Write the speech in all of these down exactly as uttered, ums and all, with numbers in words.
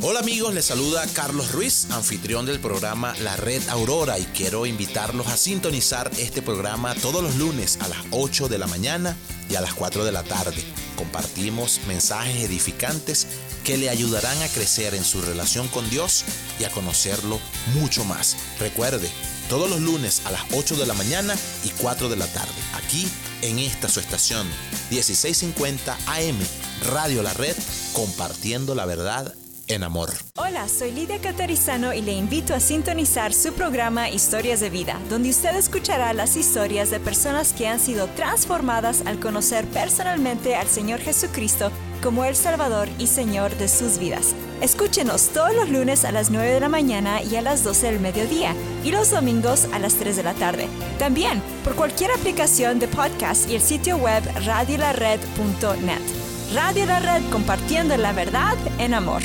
Hola amigos, les saluda Carlos Ruiz, anfitrión del programa La Red Aurora, y quiero invitarlos a sintonizar este programa todos los lunes a las ocho de la mañana y a las cuatro de la tarde. Compartimos mensajes edificantes que le ayudarán a crecer en su relación con Dios y a conocerlo mucho más. Recuerde, todos los lunes a las ocho de la mañana y cuatro de la tarde, aquí en esta su estación, dieciséis cincuenta A M, Radio La Red, compartiendo la verdad en amor. Hola, soy Lidia Catarizano y le invito a sintonizar su programa Historias de Vida, donde usted escuchará las historias de personas que han sido transformadas al conocer personalmente al Señor Jesucristo como el Salvador y Señor de sus vidas. Escúchenos todos los lunes a las nueve de la mañana y a las doce del mediodía, y los domingos a las tres de la tarde. También por cualquier aplicación de podcast y el sitio web radio la red punto net. Radio La Red, compartiendo la verdad en amor.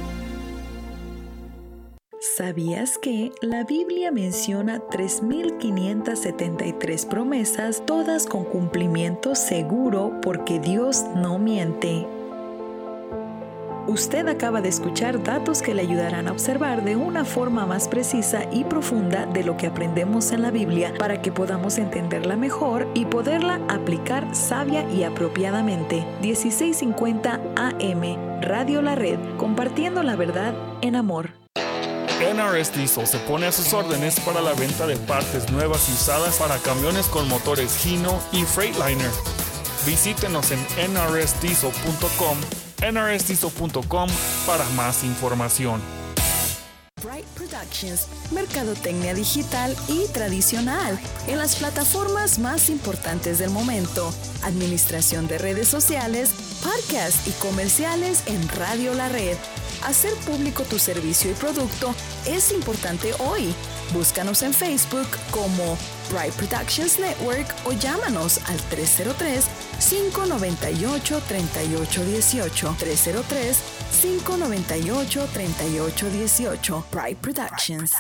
¿Sabías que la Biblia menciona tres mil quinientas setenta y tres promesas, todas con cumplimiento seguro, porque Dios no miente? Usted acaba de escuchar datos que le ayudarán a observar de una forma más precisa y profunda de lo que aprendemos en la Biblia, para que podamos entenderla mejor y poderla aplicar sabia y apropiadamente. dieciséis cincuenta A M, Radio La Red, compartiendo la verdad en amor. N R S Diesel se pone a sus órdenes para la venta de partes nuevas y usadas para camiones con motores Hino y Freightliner. Visítenos en N R S diesel punto com, N R S diesel punto com para más información. Bright Productions, mercadotecnia digital y tradicional en las plataformas más importantes del momento, administración de redes sociales, podcasts y comerciales en Radio La Red. Hacer público tu servicio y producto es importante hoy. Búscanos en Facebook como Bright Productions Network o llámanos al tres cero tres, cinco nueve ocho, tres ocho uno ocho. tres cero tres, cinco nueve ocho, tres ocho uno ocho. Bright Productions.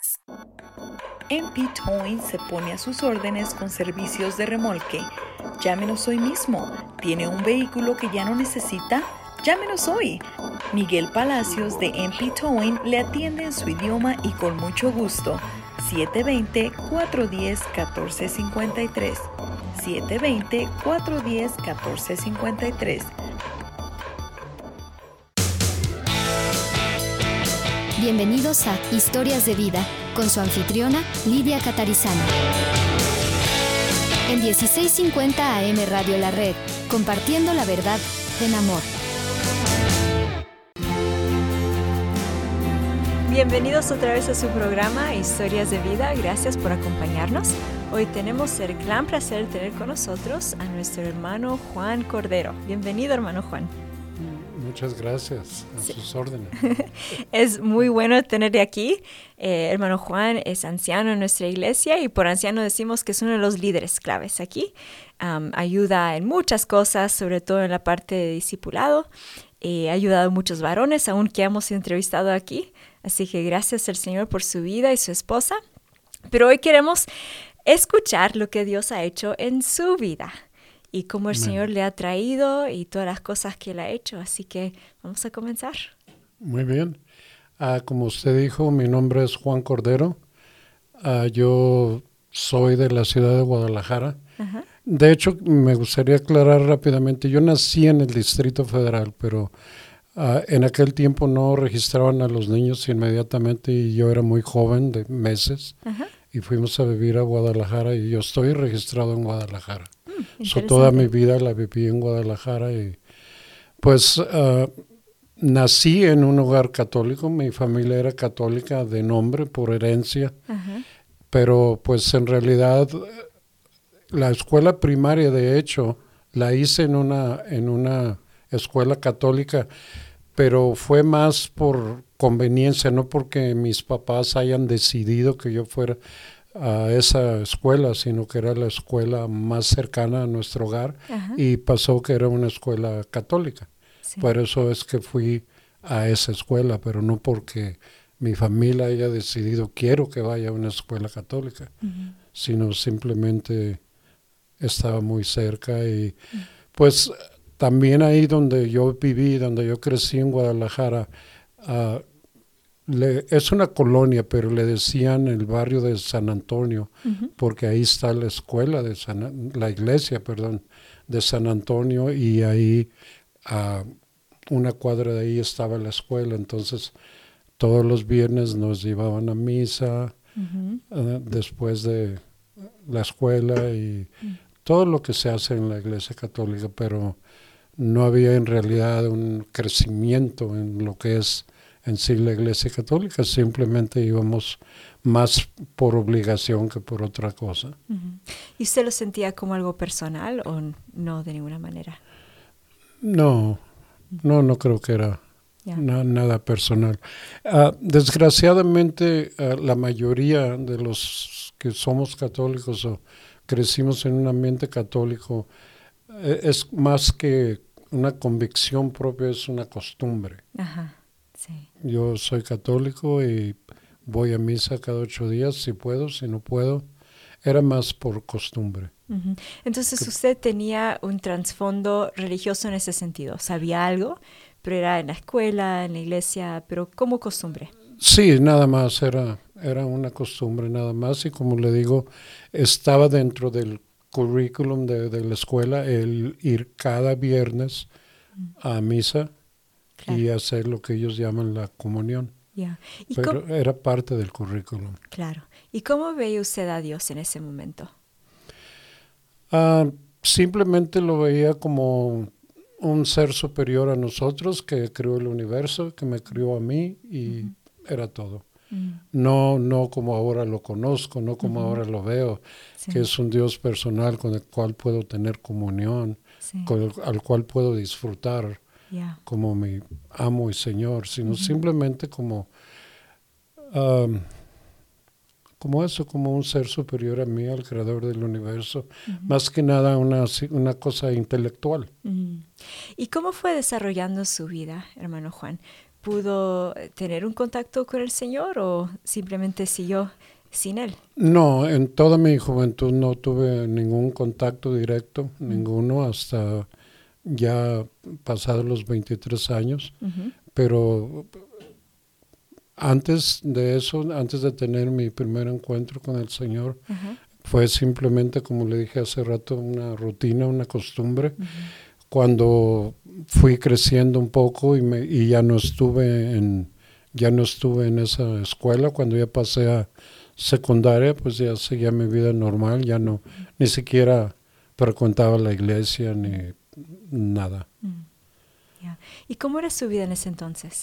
M P Towing se pone a sus órdenes con servicios de remolque. Llámenos hoy mismo. ¿Tiene un vehículo que ya no necesita? Llámenos hoy. Miguel Palacios de M P Towing le atiende en su idioma y con mucho gusto. siete dos cero, cuatro uno cero, uno cuatro cinco tres. siete dos cero, cuatro uno cero, uno cuatro cinco tres. Bienvenidos a Historias de Vida, con su anfitriona Lidia Catarizano. En dieciséis cincuenta A M Radio La Red, compartiendo la verdad en amor. Bienvenidos otra vez a su programa Historias de Vida. Gracias por acompañarnos. Hoy tenemos el gran placer de tener con nosotros a nuestro hermano Juan Cordero. Bienvenido, hermano Juan. Muchas gracias, a sí. sus órdenes. Es muy bueno tenerle aquí. Eh, hermano Juan es anciano en nuestra iglesia, y por anciano decimos que es uno de los líderes claves aquí. Um, ayuda en muchas cosas, sobre todo en la parte de discipulado. Eh, ha ayudado a muchos varones, aún que hemos entrevistado aquí. Así que gracias al Señor por su vida y su esposa. Pero hoy queremos escuchar lo que Dios ha hecho en su vida y cómo el Amén. Señor le ha traído y todas las cosas que Él ha hecho. Así que vamos a comenzar. Muy bien. Ah, como usted dijo, mi nombre es Juan Cordero. Ah, yo soy de la ciudad de Guadalajara. Ajá. De hecho, me gustaría aclarar rápidamente. Yo nací en el Distrito Federal, pero Uh, en aquel tiempo no registraban a los niños inmediatamente, y yo era muy joven, de meses, uh-huh. y fuimos a vivir a Guadalajara, y yo estoy registrado en Guadalajara. Mm, so, toda mi vida la viví en Guadalajara, y pues uh, nací en un hogar católico. Mi familia era católica de nombre, por herencia, uh-huh. pero pues en realidad la escuela primaria, de hecho, la hice en una en una escuela católica, pero fue más por conveniencia, no porque mis papás hayan decidido que yo fuera a esa escuela, sino que era la escuela más cercana a nuestro hogar. Ajá. Y pasó que era una escuela católica. Sí. Por eso es que fui a esa escuela, pero no porque mi familia haya decidido quiero que vaya a una escuela católica, uh-huh. sino simplemente estaba muy cerca. Y uh-huh. pues también ahí donde yo viví, donde yo crecí en Guadalajara, uh, le, es una colonia, pero le decían el barrio de San Antonio, uh-huh. porque ahí está la escuela, de San, la iglesia, perdón, de San Antonio, y ahí, a uh, una cuadra de ahí estaba la escuela. Entonces todos los viernes nos llevaban a misa, uh-huh. uh, después de la escuela y uh-huh. todo lo que se hace en la iglesia católica, pero no había en realidad un crecimiento en lo que es en sí la iglesia católica, simplemente íbamos más por obligación que por otra cosa. Uh-huh. ¿Y usted lo sentía como algo personal o no de ninguna manera? No, no, no creo que era yeah. na, nada personal. Uh, desgraciadamente, uh, la mayoría de los que somos católicos o crecimos en un ambiente católico, eh, es más que una convicción propia, es una costumbre. Ajá. Sí. Yo soy católico y voy a misa cada ocho días, si puedo, si no puedo. Era más por costumbre. Uh-huh. Entonces, usted tenía un trasfondo religioso en ese sentido. Sabía algo, pero era en la escuela, en la iglesia, pero como costumbre. Sí, nada más, era, era una costumbre nada más. Y como le digo, estaba dentro del currículum de, de la escuela el ir cada viernes uh-huh. a misa. Claro. Y hacer lo que ellos llaman la comunión. Yeah. ¿Y Pero cómo? Era parte del currículum. Claro. ¿Y cómo veía usted a Dios en ese momento? Uh, simplemente lo veía como un ser superior a nosotros que creó el universo, que me crió a mí y uh-huh. era todo. Uh-huh. No, no como ahora lo conozco, no como uh-huh. ahora lo veo, sí. que es un Dios personal con el cual puedo tener comunión, sí. con el, al cual puedo disfrutar. Yeah. Como mi amo y Señor, sino uh-huh. simplemente como, um, como eso, como un ser superior a mí, al creador del universo, uh-huh. más que nada una, una cosa intelectual. Uh-huh. ¿Y cómo fue desarrollando su vida, hermano Juan? ¿Pudo tener un contacto con el Señor o simplemente siguió sin Él? No, en toda mi juventud no tuve ningún contacto directo, uh-huh. ninguno, hasta ya pasados los veintitrés años, uh-huh. pero antes de eso, antes de tener mi primer encuentro con el Señor, uh-huh. fue simplemente, como le dije hace rato, una rutina, una costumbre. Uh-huh. Cuando fui creciendo un poco y, me, y ya no estuve en ya no estuve en esa escuela, cuando ya pasé a secundaria, pues ya seguía mi vida normal, ya no, uh-huh. ni siquiera frecuentaba la iglesia ni nada. Mm. Yeah. ¿Y cómo era su vida en ese entonces?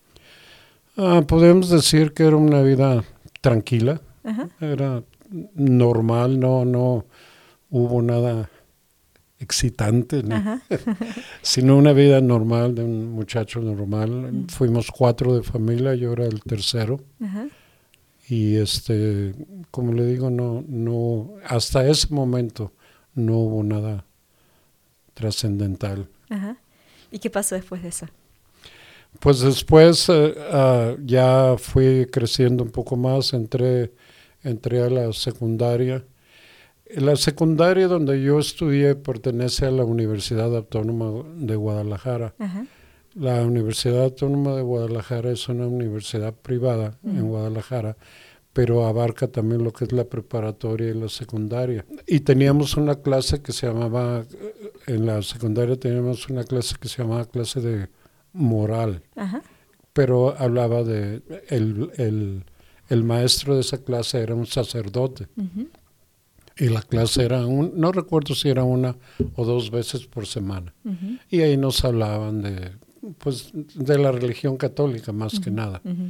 Ah, podemos decir que era una vida tranquila, uh-huh. era normal, no, no hubo nada excitante, ¿no? Uh-huh. sino una vida normal de un muchacho normal. Uh-huh. Fuimos cuatro de familia, yo era el tercero. Uh-huh. Y este, como le digo, no, no, hasta ese momento no hubo nada trascendental. Ajá. ¿Y qué pasó después de eso? Pues después uh, uh, ya fui creciendo un poco más, entré, entré a la secundaria. La secundaria donde yo estudié pertenece a la Universidad Autónoma de Guadalajara. Ajá. La Universidad Autónoma de Guadalajara es una universidad privada uh-huh. en Guadalajara, pero abarca también lo que es la preparatoria y la secundaria. Y teníamos una clase que se llamaba, en la secundaria teníamos una clase que se llamaba clase de moral, uh-huh. pero hablaba de, el, el, el maestro de esa clase era un sacerdote, uh-huh. y la clase era, un, no recuerdo si era una o dos veces por semana, uh-huh. y ahí nos hablaban de, pues, de la religión católica más uh-huh. que nada. Uh-huh.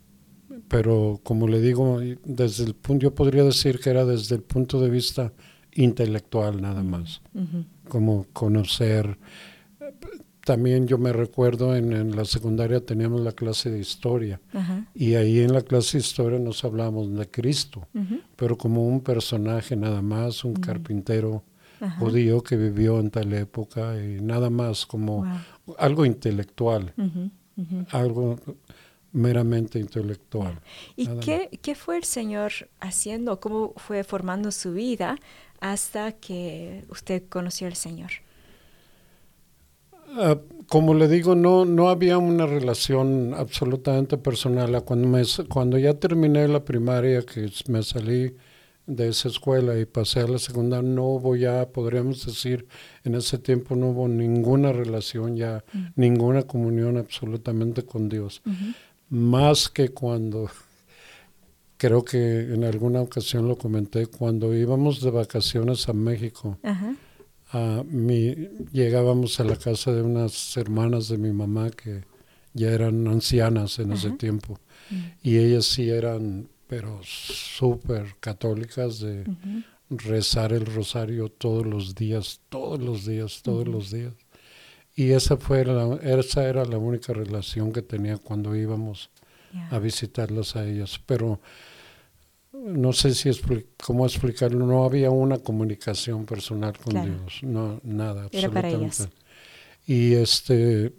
Pero como le digo, desde el punto, yo podría decir que era desde el punto de vista intelectual nada más, uh-huh. como conocer. También yo me recuerdo en, en la secundaria teníamos la clase de historia, uh-huh. y ahí en la clase de historia nos hablábamos de Cristo, uh-huh. pero como un personaje nada más, un uh-huh. carpintero uh-huh. judío que vivió en tal época y nada más, como wow. algo intelectual, uh-huh. Uh-huh. algo meramente intelectual. ¿Y qué, qué fue el Señor haciendo? ¿Cómo fue formando su vida hasta que usted conoció al Señor? Uh, como le digo, no, no había una relación absolutamente personal. Cuando, me, cuando ya terminé la primaria, que me salí de esa escuela y pasé a la secundaria, no hubo ya, podríamos decir, en ese tiempo no hubo ninguna relación ya, uh-huh. ninguna comunión absolutamente con Dios. Uh-huh. Más que cuando, creo que en alguna ocasión lo comenté, cuando íbamos de vacaciones a México, uh-huh. Uh, mi, llegábamos a la casa de unas hermanas de mi mamá que ya eran ancianas en uh-huh. ese tiempo uh-huh. y ellas sí eran pero súper católicas de uh-huh. rezar el rosario todos los días, todos los días, todos uh-huh. los días, y esa fue la, esa era la única relación que tenía cuando íbamos yeah. a visitarlas a ellas, pero no sé si expli- cómo explicarlo, no había una comunicación personal con claro. Dios, no, nada, era absolutamente. Para ellas. Y este,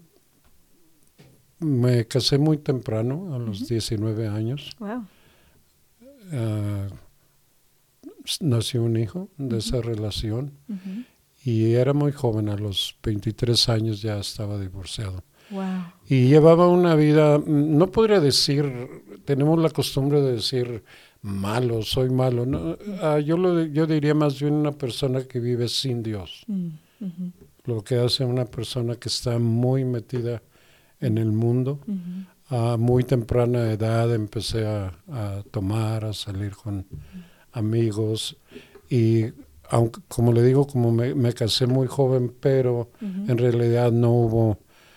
me casé muy temprano, a los uh-huh. diecinueve años. Wow. Uh, nació un hijo de uh-huh. esa relación uh-huh. y era muy joven, a los veintitrés años ya estaba divorciado. Wow. Y llevaba una vida, no podría decir, tenemos la costumbre de decir malo, soy malo. No, uh, yo, lo, yo diría más bien una persona que vive sin Dios. Uh-huh. Lo que hace una persona que está muy metida en el mundo. Uh-huh. A muy temprana edad empecé a, a tomar, a salir con uh-huh. amigos. Y aunque, como le digo, como me, me casé muy joven, pero uh-huh. en realidad no hubo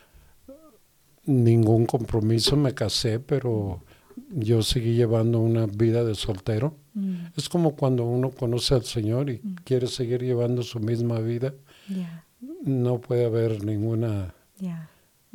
ningún compromiso. Me casé, pero yo seguí llevando una vida de soltero. Mm. Es como cuando uno conoce al Señor y mm. quiere seguir llevando su misma vida. Yeah. No puede haber ninguna... Yeah.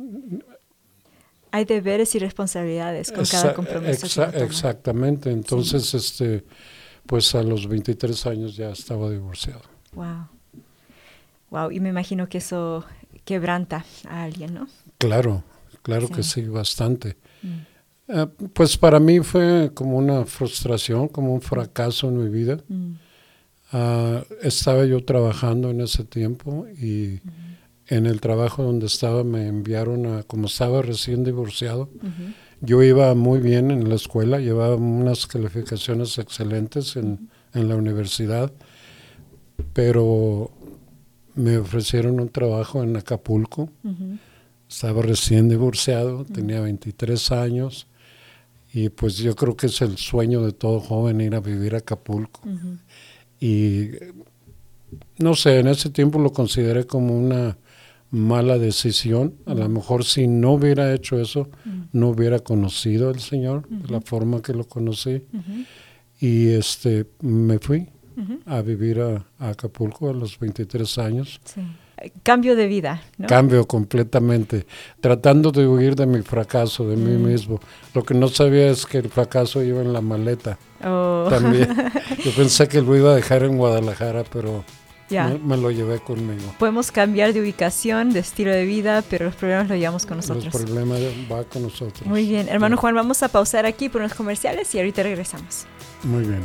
Hay deberes y responsabilidades con Exa- cada compromiso. Exa- que exactamente. Entonces, sí. este, pues a los veintitrés años ya estaba divorciado. Wow. Wow. Y me imagino que eso quebranta a alguien, ¿no? Claro, claro sí. que sí, bastante. Mm. Uh, pues para mí fue como una frustración, como un fracaso en mi vida. Mm. Uh, estaba yo trabajando en ese tiempo y uh-huh. en el trabajo donde estaba me enviaron a, como estaba recién divorciado, uh-huh. yo iba muy bien en la escuela, llevaba unas calificaciones excelentes en, uh-huh. en la universidad, pero me ofrecieron un trabajo en Acapulco. Uh-huh. Estaba recién divorciado, uh-huh. tenía veintitrés años. Y pues yo creo que es el sueño de todo joven ir a vivir a Acapulco. Uh-huh. Y no sé, en ese tiempo lo consideré como una mala decisión. Uh-huh. A lo mejor si no hubiera hecho eso, uh-huh. no hubiera conocido al Señor uh-huh. de la forma que lo conocí. Uh-huh. Y este me fui uh-huh. a vivir a, a Acapulco a los veintitrés años. Sí. Cambio de vida, ¿no? Cambio completamente, tratando de huir de mi fracaso, de mm. mí mismo. Lo que no sabía es que el fracaso iba en la maleta. Oh. También. Yo pensé que lo iba a dejar en Guadalajara, pero yeah. me, me lo llevé conmigo. Podemos cambiar de ubicación, de estilo de vida, pero los problemas los llevamos con nosotros. Los problemas van con nosotros. Muy bien. Hermano Juan, vamos a pausar aquí por unos comerciales y ahorita regresamos. Muy bien.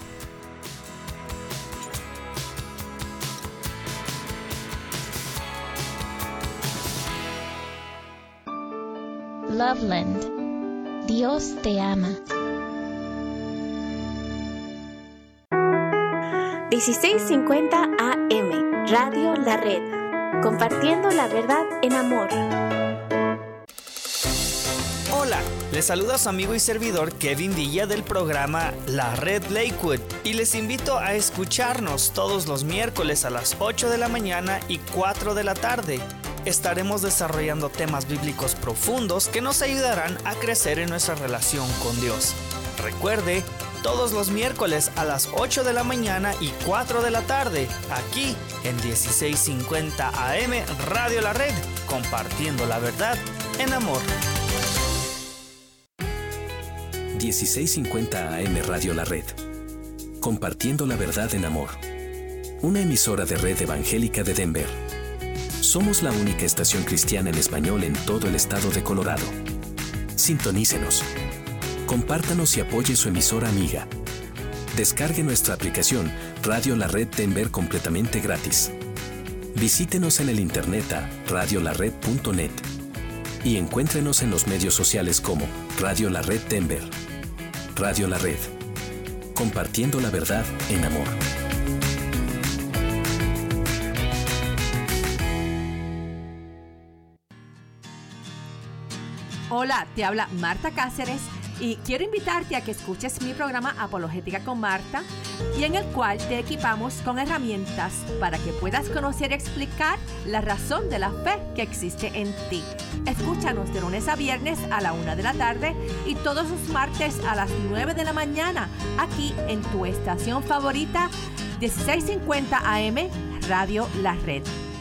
Loveland. Dios te ama. dieciséis cincuenta A M, Radio La Red, compartiendo la verdad en amor. Hola, les saluda su amigo y servidor Kevin Villa del programa La Red Lakewood y les invito a escucharnos todos los miércoles a las ocho de la mañana y cuatro de la tarde. Estaremos desarrollando temas bíblicos profundos que nos ayudarán a crecer en nuestra relación con Dios. Recuerde, todos los miércoles a las ocho de la mañana y cuatro de la tarde, aquí en dieciséis cincuenta A M Radio La Red, compartiendo la verdad en amor. dieciséis cincuenta A M Radio La Red, compartiendo la verdad en amor. Una emisora de Red Evangélica de Denver. Somos la única estación cristiana en español en todo el estado de Colorado. Sintonícenos. Compártanos y apoye su emisora amiga. Descargue nuestra aplicación Radio La Red Denver completamente gratis. Visítenos en el internet a radio la red punto net y encuéntrenos en los medios sociales como Radio La Red Denver. Radio La Red. Compartiendo la verdad en amor. Hola, te habla Marta Cáceres y quiero invitarte a que escuches mi programa Apologética con Marta, y en el cual te equipamos con herramientas para que puedas conocer y explicar la razón de la fe que existe en ti. Escúchanos de lunes a viernes a la una de la tarde y todos los martes a las nueve de la mañana, aquí en tu estación favorita, dieciséis cincuenta A M, Radio La Red.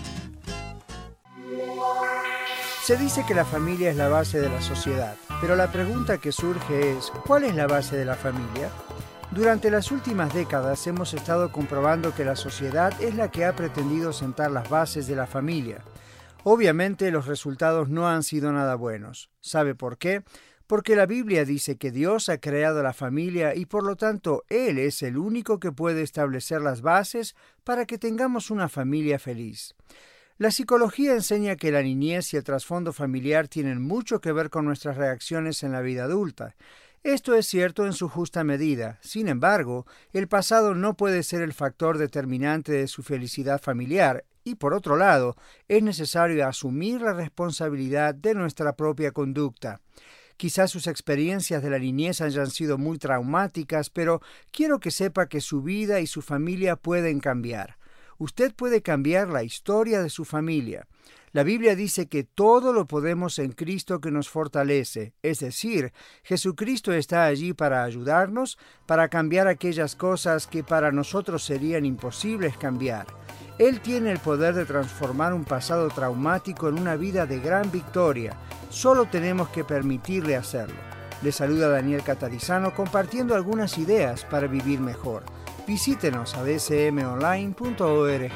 Se dice que la familia es la base de la sociedad, pero la pregunta que surge es, ¿cuál es la base de la familia? Durante las últimas décadas hemos estado comprobando que la sociedad es la que ha pretendido sentar las bases de la familia. Obviamente los resultados no han sido nada buenos. ¿Sabe por qué? Porque la Biblia dice que Dios ha creado la familia y por lo tanto Él es el único que puede establecer las bases para que tengamos una familia feliz. La psicología enseña que la niñez y el trasfondo familiar tienen mucho que ver con nuestras reacciones en la vida adulta. Esto es cierto en su justa medida. Sin embargo, el pasado no puede ser el factor determinante de su felicidad familiar y, por otro lado, es necesario asumir la responsabilidad de nuestra propia conducta. Quizás sus experiencias de la niñez hayan sido muy traumáticas, pero quiero que sepa que su vida y su familia pueden cambiar. Usted puede cambiar la historia de su familia. La Biblia dice que todo lo podemos en Cristo que nos fortalece, es decir, Jesucristo está allí para ayudarnos, para cambiar aquellas cosas que para nosotros serían imposibles cambiar. Él tiene el poder de transformar un pasado traumático en una vida de gran victoria. Solo tenemos que permitirle hacerlo. Le saluda Daniel Catarizano compartiendo algunas ideas para vivir mejor. Visítenos a d c m online punto org.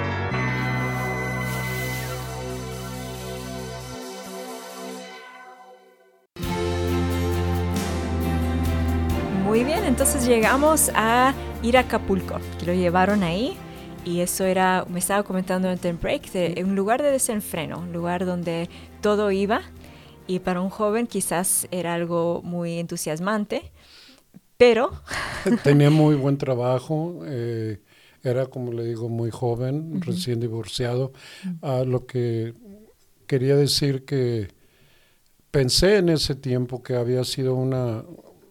Muy bien, entonces llegamos a ir a Acapulco, que lo llevaron ahí, y eso era, me estaba comentando en el break, de un lugar de desenfreno, un lugar donde todo iba, y para un joven quizás era algo muy entusiasmante, pero... Tenía muy buen trabajo, eh, era, como le digo, muy joven, uh-huh. recién divorciado. Uh, uh, lo que quería decir que pensé en ese tiempo que había sido una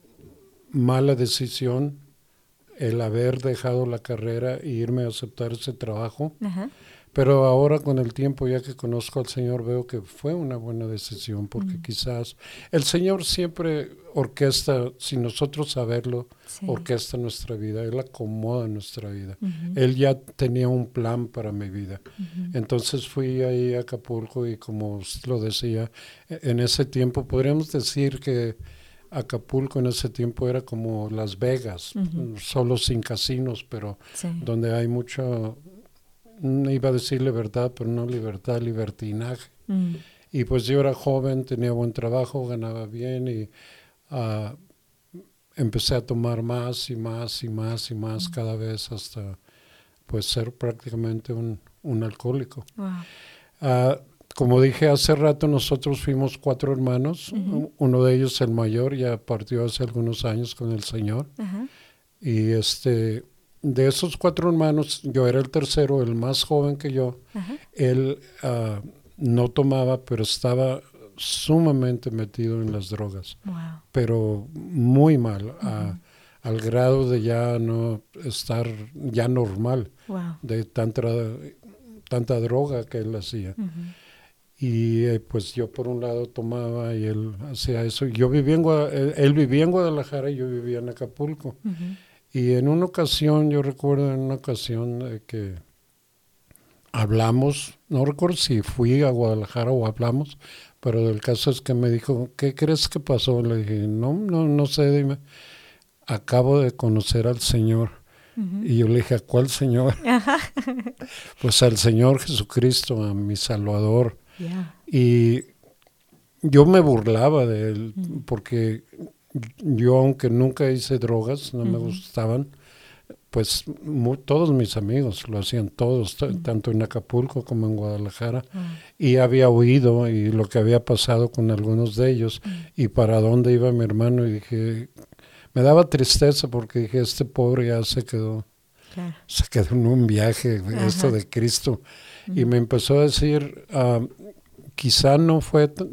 mala decisión el haber dejado la carrera e irme a aceptar ese trabajo. Uh-huh. Pero ahora con el tiempo, ya que conozco al Señor, veo que fue una buena decisión, porque uh-huh. quizás el Señor siempre orquesta, sin nosotros saberlo, sí. orquesta nuestra vida, Él acomoda nuestra vida. Uh-huh. Él ya tenía un plan para mi vida. Uh-huh. Entonces fui ahí a Acapulco y, como lo decía, en ese tiempo podríamos decir que Acapulco en ese tiempo era como Las Vegas, uh-huh. solo sin casinos, pero sí. donde hay mucho... No iba a decir libertad, pero no libertad, libertinaje. Mm. Y pues yo era joven, tenía buen trabajo, ganaba bien y uh, empecé a tomar más y más y más y más mm. cada vez hasta pues ser prácticamente un, un alcohólico. Wow. Uh, como dije hace rato, nosotros fuimos cuatro hermanos. Uh-huh. Uno de ellos, el mayor, ya partió hace algunos años con el Señor. Uh-huh. Y este... de esos cuatro hermanos, yo era el tercero, el más joven que yo. Uh-huh. Él uh, no tomaba, pero estaba sumamente metido en las drogas. Wow. Pero muy mal, uh-huh. uh, al grado de ya no estar ya normal, wow. de tanta, tanta droga que él hacía. Uh-huh. Y eh, pues yo por un lado tomaba y él hacía eso. Yo vivía en Guad- él, él vivía en Guadalajara y yo vivía en Acapulco. Uh-huh. Y en una ocasión, yo recuerdo en una ocasión eh, que hablamos, no recuerdo si fui a Guadalajara o hablamos, pero el caso es que me dijo, ¿qué crees que pasó? Le dije, no, no, no sé, dime. Acabo de conocer al Señor. Uh-huh. Y yo le dije, ¿a cuál Señor? Uh-huh. Pues al Señor Jesucristo, a mi Salvador. Yeah. Y yo me burlaba de él, uh-huh. porque... yo, aunque nunca hice drogas, no uh-huh. me gustaban, pues mu- todos mis amigos lo hacían todos, t- Mm. tanto en Acapulco como en Guadalajara, Mm. y había oído y lo que había pasado con algunos de ellos Mm. y para dónde iba mi hermano, y dije, me daba tristeza porque dije, este pobre ya se quedó, Claro. se quedó en un viaje, esto Ajá. de Cristo, y Ujú. me empezó a decir, ah, quizá no fue, t-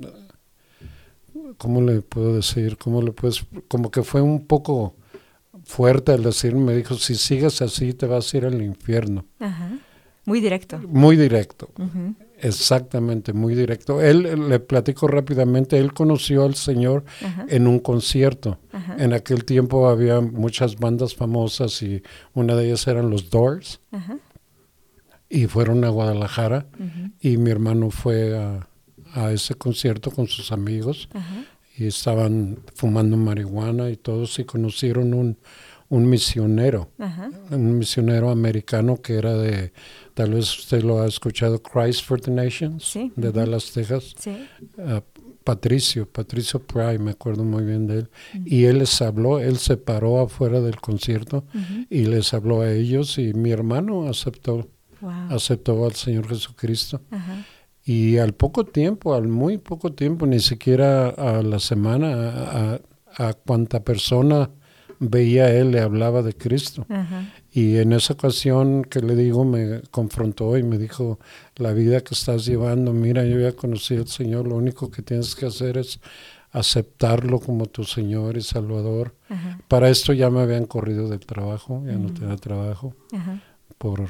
¿cómo le puedo decir? ¿Cómo le puedes? Como que fue un poco fuerte al decirme, me dijo, si sigues así te vas a ir al infierno. Ajá. Muy directo. Muy directo, Ujú. exactamente, muy directo. Él, eh, le platico rápidamente, él conoció al Señor Ajá. en un concierto. Ajá. En aquel tiempo había muchas bandas famosas y una de ellas eran los Doors, Ajá. y fueron a Guadalajara, Ujú. y mi hermano fue a, a ese concierto con sus amigos, Ajá. y estaban fumando marihuana y todos, y conocieron un, un misionero, Ajá. un misionero americano que era de, tal vez usted lo ha escuchado, Christ for the Nations, Sí. de Ujú. Dallas, Texas. Sí. Uh, Patricio, Patricio Pry, me acuerdo muy bien de él, Ujú. y él les habló, él se paró afuera del concierto Ujú. y les habló a ellos, y mi hermano aceptó, Wow. aceptó al Señor Jesucristo. Ajá. Y al poco tiempo, al muy poco tiempo, ni siquiera a la semana, a, a, a cuanta persona veía a él le hablaba de Cristo. Ajá. Y en esa ocasión que le digo, me confrontó y me dijo, la vida que estás llevando, mira, yo ya conocí al Señor, lo único que tienes que hacer es aceptarlo como tu Señor y Salvador. Ajá. Para esto ya me habían corrido del trabajo, ya no Mm. tenía trabajo Ajá. por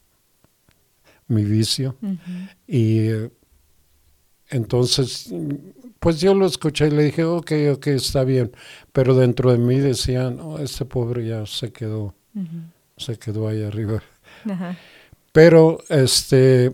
mi vicio. Ujú. Y eh, entonces, pues yo lo escuché y le dije, ok, ok, está bien. Pero dentro de mí decían, no, este pobre ya se quedó, Ujú. se quedó ahí arriba. Ajá. Pero este,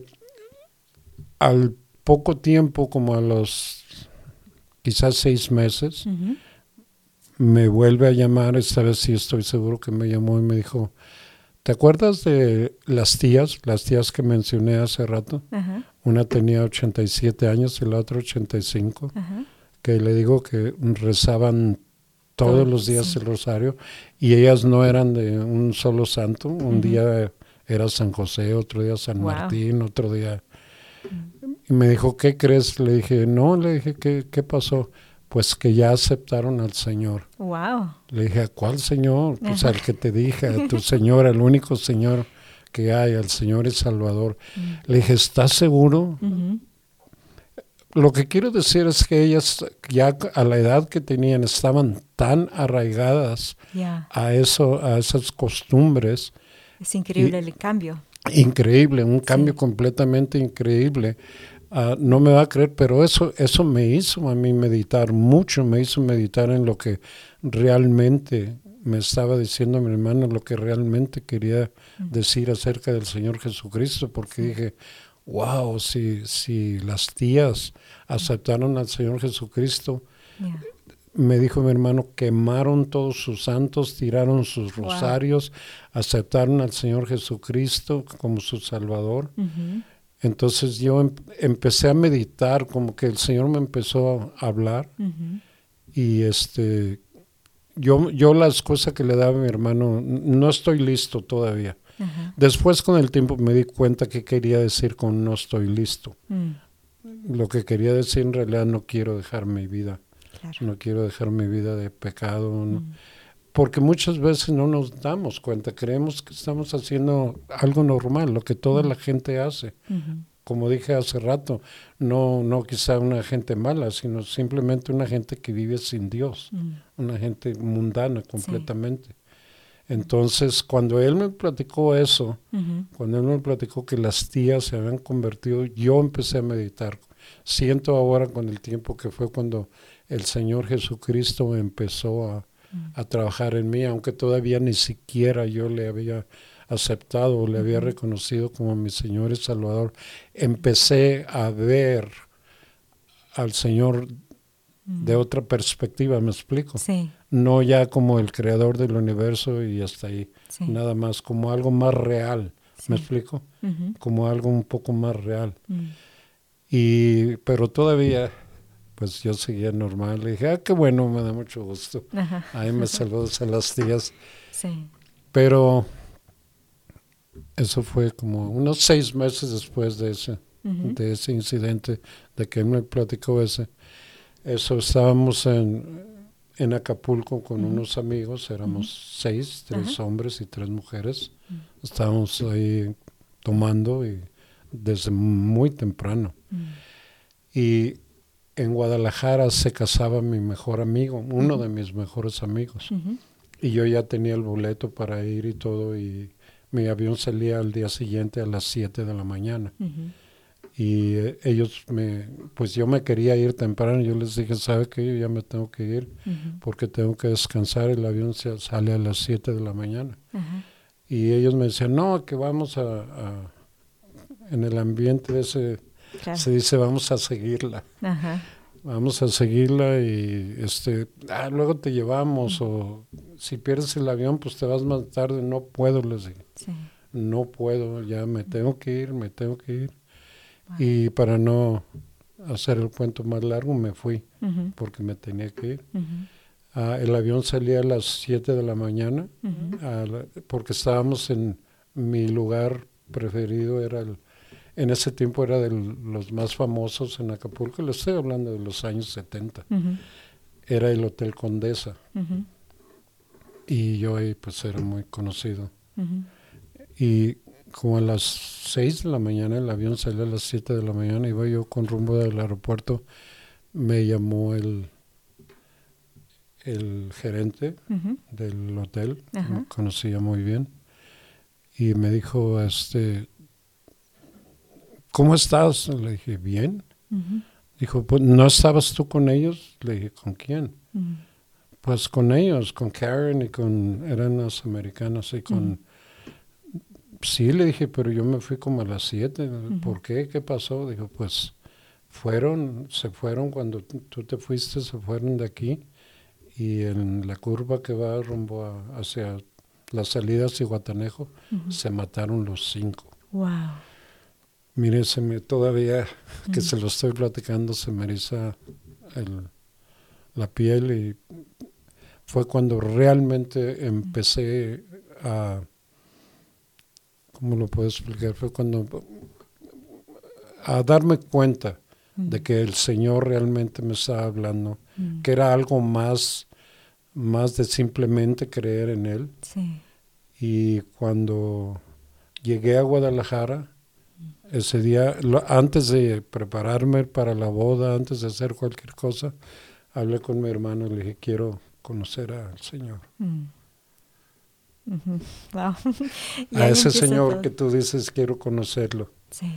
al poco tiempo, como a los quizás seis meses, Ujú. me vuelve a llamar, esta vez sí estoy seguro que me llamó y me dijo, ¿te acuerdas de las tías, las tías que mencioné hace rato? Ajá. Una tenía ochenta y siete años y la otra ochenta y cinco, Ajá. que le digo que rezaban todos Todo, los días sí. el rosario, y ellas no eran de un solo santo, un Ujú. día era San José, otro día San Wow. Martín, otro día... Y me dijo, ¿qué crees? Le dije, no, le dije, ¿qué, qué pasó? Pues que ya aceptaron al Señor. Wow. Le dije, ¿a cuál Señor? Pues Ajá. al que te dije, a tu Señor, al único Señor que hay, al Señor y Salvador. Mm. Le dije, ¿estás seguro? Ujú. Lo que quiero decir es que ellas ya a la edad que tenían estaban tan arraigadas Ya. a eso, a esas costumbres. Es increíble Y- el cambio. Increíble, un cambio Sí. completamente increíble. Ah, no me va a creer, pero eso, eso me hizo a mí meditar mucho, me hizo meditar en lo que realmente me estaba diciendo mi hermano, lo que realmente quería Mm. decir acerca del Señor Jesucristo, porque Sí. dije, wow, si, si las tías aceptaron al Señor Jesucristo, Ya. me dijo mi hermano, quemaron todos sus santos, tiraron sus Wow. rosarios, aceptaron al Señor Jesucristo como su Salvador. Ujú. Entonces yo em- empecé a meditar, como que el Señor me empezó a hablar, Ujú. y este, yo, yo las cosas que le daba a mi hermano, n- no estoy listo todavía. Ajá. Después con el tiempo me di cuenta que quería decir con no estoy listo. Mm. Lo que quería decir en realidad, no quiero dejar mi vida. Claro. No quiero dejar mi vida de pecado, no. Mm. Porque muchas veces no nos damos cuenta, creemos que estamos haciendo algo normal, lo que toda la gente hace. Ujú. Como dije hace rato, no, no quizá una gente mala, sino simplemente una gente que vive sin Dios, Mm. una gente mundana completamente. Entonces, cuando él me platicó eso, Ujú. cuando él me platicó que las tías se habían convertido, yo empecé a meditar. Siento ahora con el tiempo que fue cuando el Señor Jesucristo empezó a, a trabajar en mí, aunque todavía ni siquiera yo le había aceptado o le había Ujú. reconocido como mi Señor y Salvador. Empecé a ver al Señor de Mm. otra perspectiva, ¿me explico? Sí. No ya como el creador del universo y hasta ahí, Sí. nada más, como algo más real, ¿me Sí. explico? Ujú. Como algo un poco más real. Mm. Y, pero todavía, pues yo seguía normal. Le dije, ah, qué bueno, me da mucho gusto. Ajá. Ahí me saludos a las tías. Sí. Pero Eso fue como unos seis meses después de ese, uh-huh. de ese incidente, de que él me platicó ese. Eso, estábamos en, en Acapulco con uh-huh. unos amigos, éramos uh-huh. seis, tres uh-huh. hombres y tres mujeres. Uh-huh. Estábamos ahí tomando y desde muy temprano. Uh-huh. Y en Guadalajara se casaba mi mejor amigo, uno uh-huh. de mis mejores amigos. Uh-huh. Y yo ya tenía el boleto para ir y todo, y mi avión salía al día siguiente a las siete de la mañana. Uh-huh. Y eh, ellos, me, pues yo me quería ir temprano. Yo les dije, ¿sabe qué? Yo ya me tengo que ir uh-huh. porque tengo que descansar. El avión se, sale a las siete de la mañana. Uh-huh. Y ellos me decían, no, que vamos a, a en el ambiente ese, claro. se dice, vamos a seguirla. Uh-huh. Vamos a seguirla y este, ah, luego te llevamos, uh-huh. o si pierdes el avión, pues te vas más tarde. No puedo, les dije. Sí. No puedo, ya me tengo que ir, me tengo que ir. Wow. Y para no hacer el cuento más largo, me fui, uh-huh. porque me tenía que ir. Uh-huh. Uh, el avión salía a las siete de la mañana, uh-huh. a la, porque estábamos en mi lugar preferido, era el, en ese tiempo era de los más famosos en Acapulco, le estoy hablando de los años setenta, uh-huh. era el Hotel Condesa, uh-huh. y yo ahí pues era muy conocido. Uh-huh. Y como a las seis de la mañana, el avión salió a las siete de la mañana, iba yo con rumbo del aeropuerto, me llamó el, el gerente uh-huh. del hotel, uh-huh. me conocía muy bien, y me dijo, este, ¿cómo estás? Le dije, bien. Uh-huh. Dijo, pues, ¿no estabas tú con ellos? Le dije, ¿con quién? Uh-huh. Pues con ellos, con Karen y con, eran las americanas y con... Uh-huh. Sí, le dije, pero yo me fui como a las siete. Uh-huh. ¿Por qué? ¿Qué pasó? Dijo, pues fueron, se fueron cuando t- tú te fuiste, se fueron de aquí, y en la curva que va rumbo a, hacia las salidas de Guatanejo, uh-huh. se mataron los cinco. Wow. Mire, se me, todavía uh-huh. que se lo estoy platicando, se me eriza el, la piel, y fue cuando realmente empecé a... ¿Cómo lo puedo explicar? Fue cuando a darme cuenta mm. de que el Señor realmente me estaba hablando, mm. que era algo más, más de simplemente creer en Él. Sí. Y cuando llegué a Guadalajara, mm. ese día, lo, antes de prepararme para la boda, antes de hacer cualquier cosa, hablé con mi hermano y le dije, quiero conocer al Señor. Mm. Uh-huh. Wow. A ese señor todo. Que tú dices, quiero conocerlo. Sí.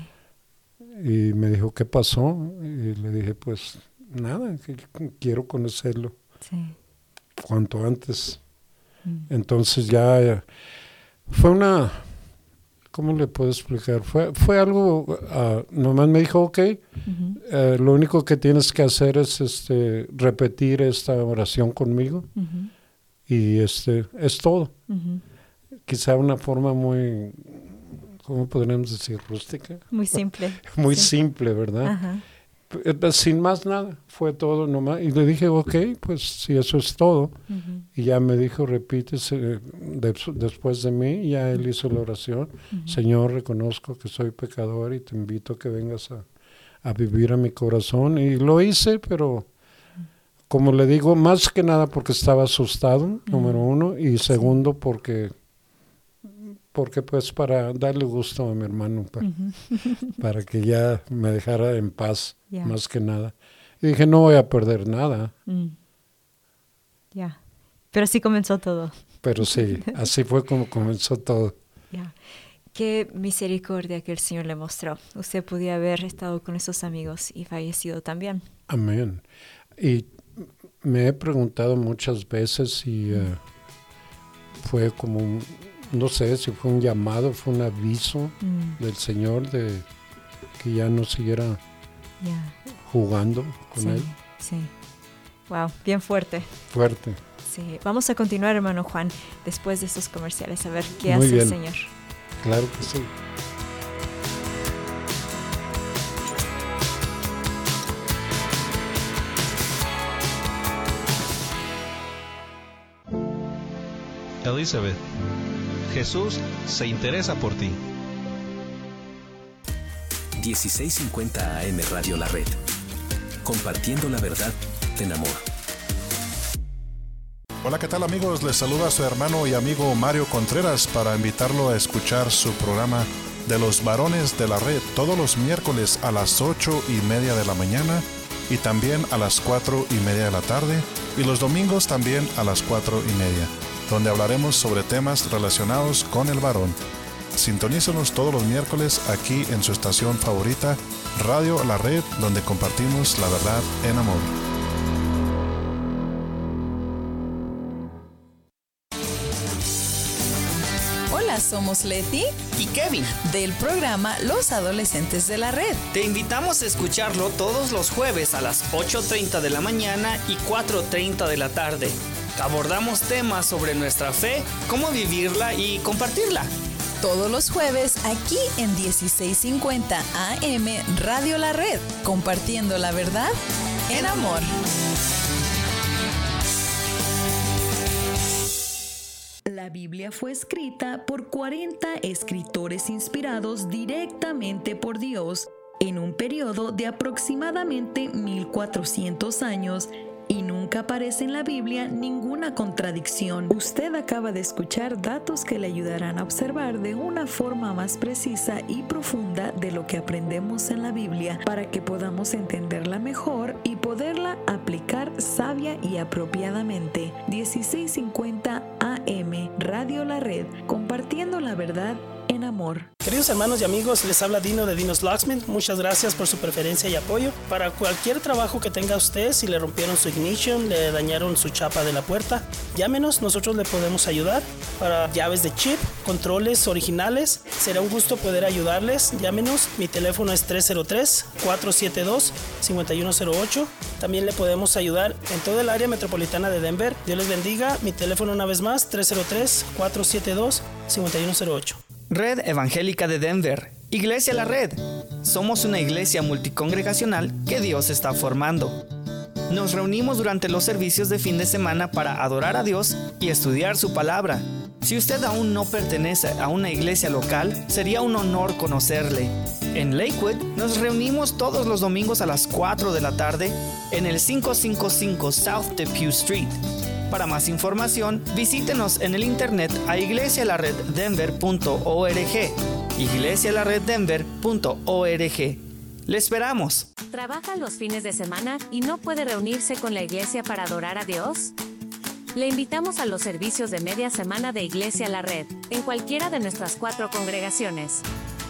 Y me dijo, ¿qué pasó? Y le dije, pues nada, que quiero conocerlo. Sí. Cuanto antes. Mm. Entonces ya, ya fue una, ¿cómo le puedo explicar? Fue, fue algo, uh, nomás me dijo, ok, uh-huh. uh, lo único que tienes que hacer es este, repetir esta oración conmigo. Uh-huh. Y este es todo. Uh-huh. Quizá una forma muy, ¿cómo podríamos decir? Rústica. Muy simple. Muy sí. simple, ¿verdad? Uh-huh. Sin más nada, fue todo nomás. Y le dije, ok, pues si eso es todo. Uh-huh. Y ya me dijo, repítese de, después de mí. Y ya él hizo la oración. Uh-huh. Señor, reconozco que soy pecador y te invito a que vengas a, a vivir a mi corazón. Y lo hice, pero... Como le digo, más que nada porque estaba asustado, uh-huh. número uno, y segundo sí. porque, porque pues para darle gusto a mi hermano, para, uh-huh. para que ya me dejara en paz, yeah. más que nada. Y dije, no voy a perder nada. Mm. Ya, yeah. Pero así comenzó todo. Pero sí, así fue como comenzó todo. Yeah. Qué misericordia que el Señor le mostró. Usted podía haber estado con esos amigos y fallecido también. Amén. Y me he preguntado muchas veces si uh, fue como, un, no sé, si fue un llamado, fue un aviso mm. del Señor de que ya no siguiera yeah. jugando con sí, Él. Sí, wow, bien fuerte. Fuerte. Sí, vamos a continuar, hermano Juan, después de estos comerciales, a ver qué Muy hace bien. el Señor. Claro que sí. Elizabeth, Jesús se interesa por ti. dieciséis cincuenta A M Radio La Red. Compartiendo la verdad en amor. Hola, ¿qué tal amigos? Les saluda su hermano y amigo Mario Contreras para invitarlo a escuchar su programa de los varones de la red todos los miércoles a las ocho y media de la mañana y también a las cuatro y media de la tarde y los domingos también a las cuatro y media, donde hablaremos sobre temas relacionados con el varón. Sintonícenos todos los miércoles aquí en su estación favorita, Radio La Red, donde compartimos la verdad en amor. Hola, somos Leti y Kevin del programa Los Adolescentes de la Red. Te invitamos a escucharlo todos los jueves a las ocho treinta de la mañana y cuatro treinta de la tarde. Abordamos temas sobre nuestra fe, cómo vivirla y compartirla. Todos los jueves aquí en dieciséis cincuenta A M Radio La Red, compartiendo la verdad en amor. La Biblia fue escrita por cuarenta escritores inspirados directamente por Dios en un periodo de aproximadamente mil cuatrocientos años y nunca aparece en la Biblia ninguna contradicción. Usted acaba de escuchar datos que le ayudarán a observar de una forma más precisa y profunda de lo que aprendemos en la Biblia para que podamos entenderla mejor y poderla aplicar sabia y apropiadamente. dieciséis cincuenta A M Radio La Red, compartiendo la verdad en amor. Queridos hermanos y amigos, les habla Dino de Dino's Locksmith. Muchas gracias por su preferencia y apoyo. Para cualquier trabajo que tenga usted, si le rompieron su ignition, le dañaron su chapa de la puerta, llámenos, nosotros le podemos ayudar. Para llaves de chip, controles originales, será un gusto poder ayudarles. Llámenos, mi teléfono es tres cero tres, cuatro siete dos, cinco uno cero ocho. También le podemos ayudar en todo el área metropolitana de Denver. Dios les bendiga. Mi teléfono una vez más, tres cero tres, cuatro siete dos, cinco uno cero ocho. Red Evangélica de Denver, Iglesia La Red. Somos una iglesia multicongregacional que Dios está formando. Nos reunimos durante los servicios de fin de semana para adorar a Dios y estudiar su palabra. Si usted aún no pertenece a una iglesia local, sería un honor conocerle. En Lakewood nos reunimos todos los domingos a las cuatro de la tarde en el quinientos cincuenta y cinco South Depew Street. Para más información, visítenos en el internet a iglesia la red denver punto org, iglesia la red denver punto org. ¡Le esperamos! ¿Trabaja los fines de semana y no puede reunirse con la iglesia para adorar a Dios? Le invitamos a los servicios de media semana de Iglesia La Red, en cualquiera de nuestras cuatro congregaciones.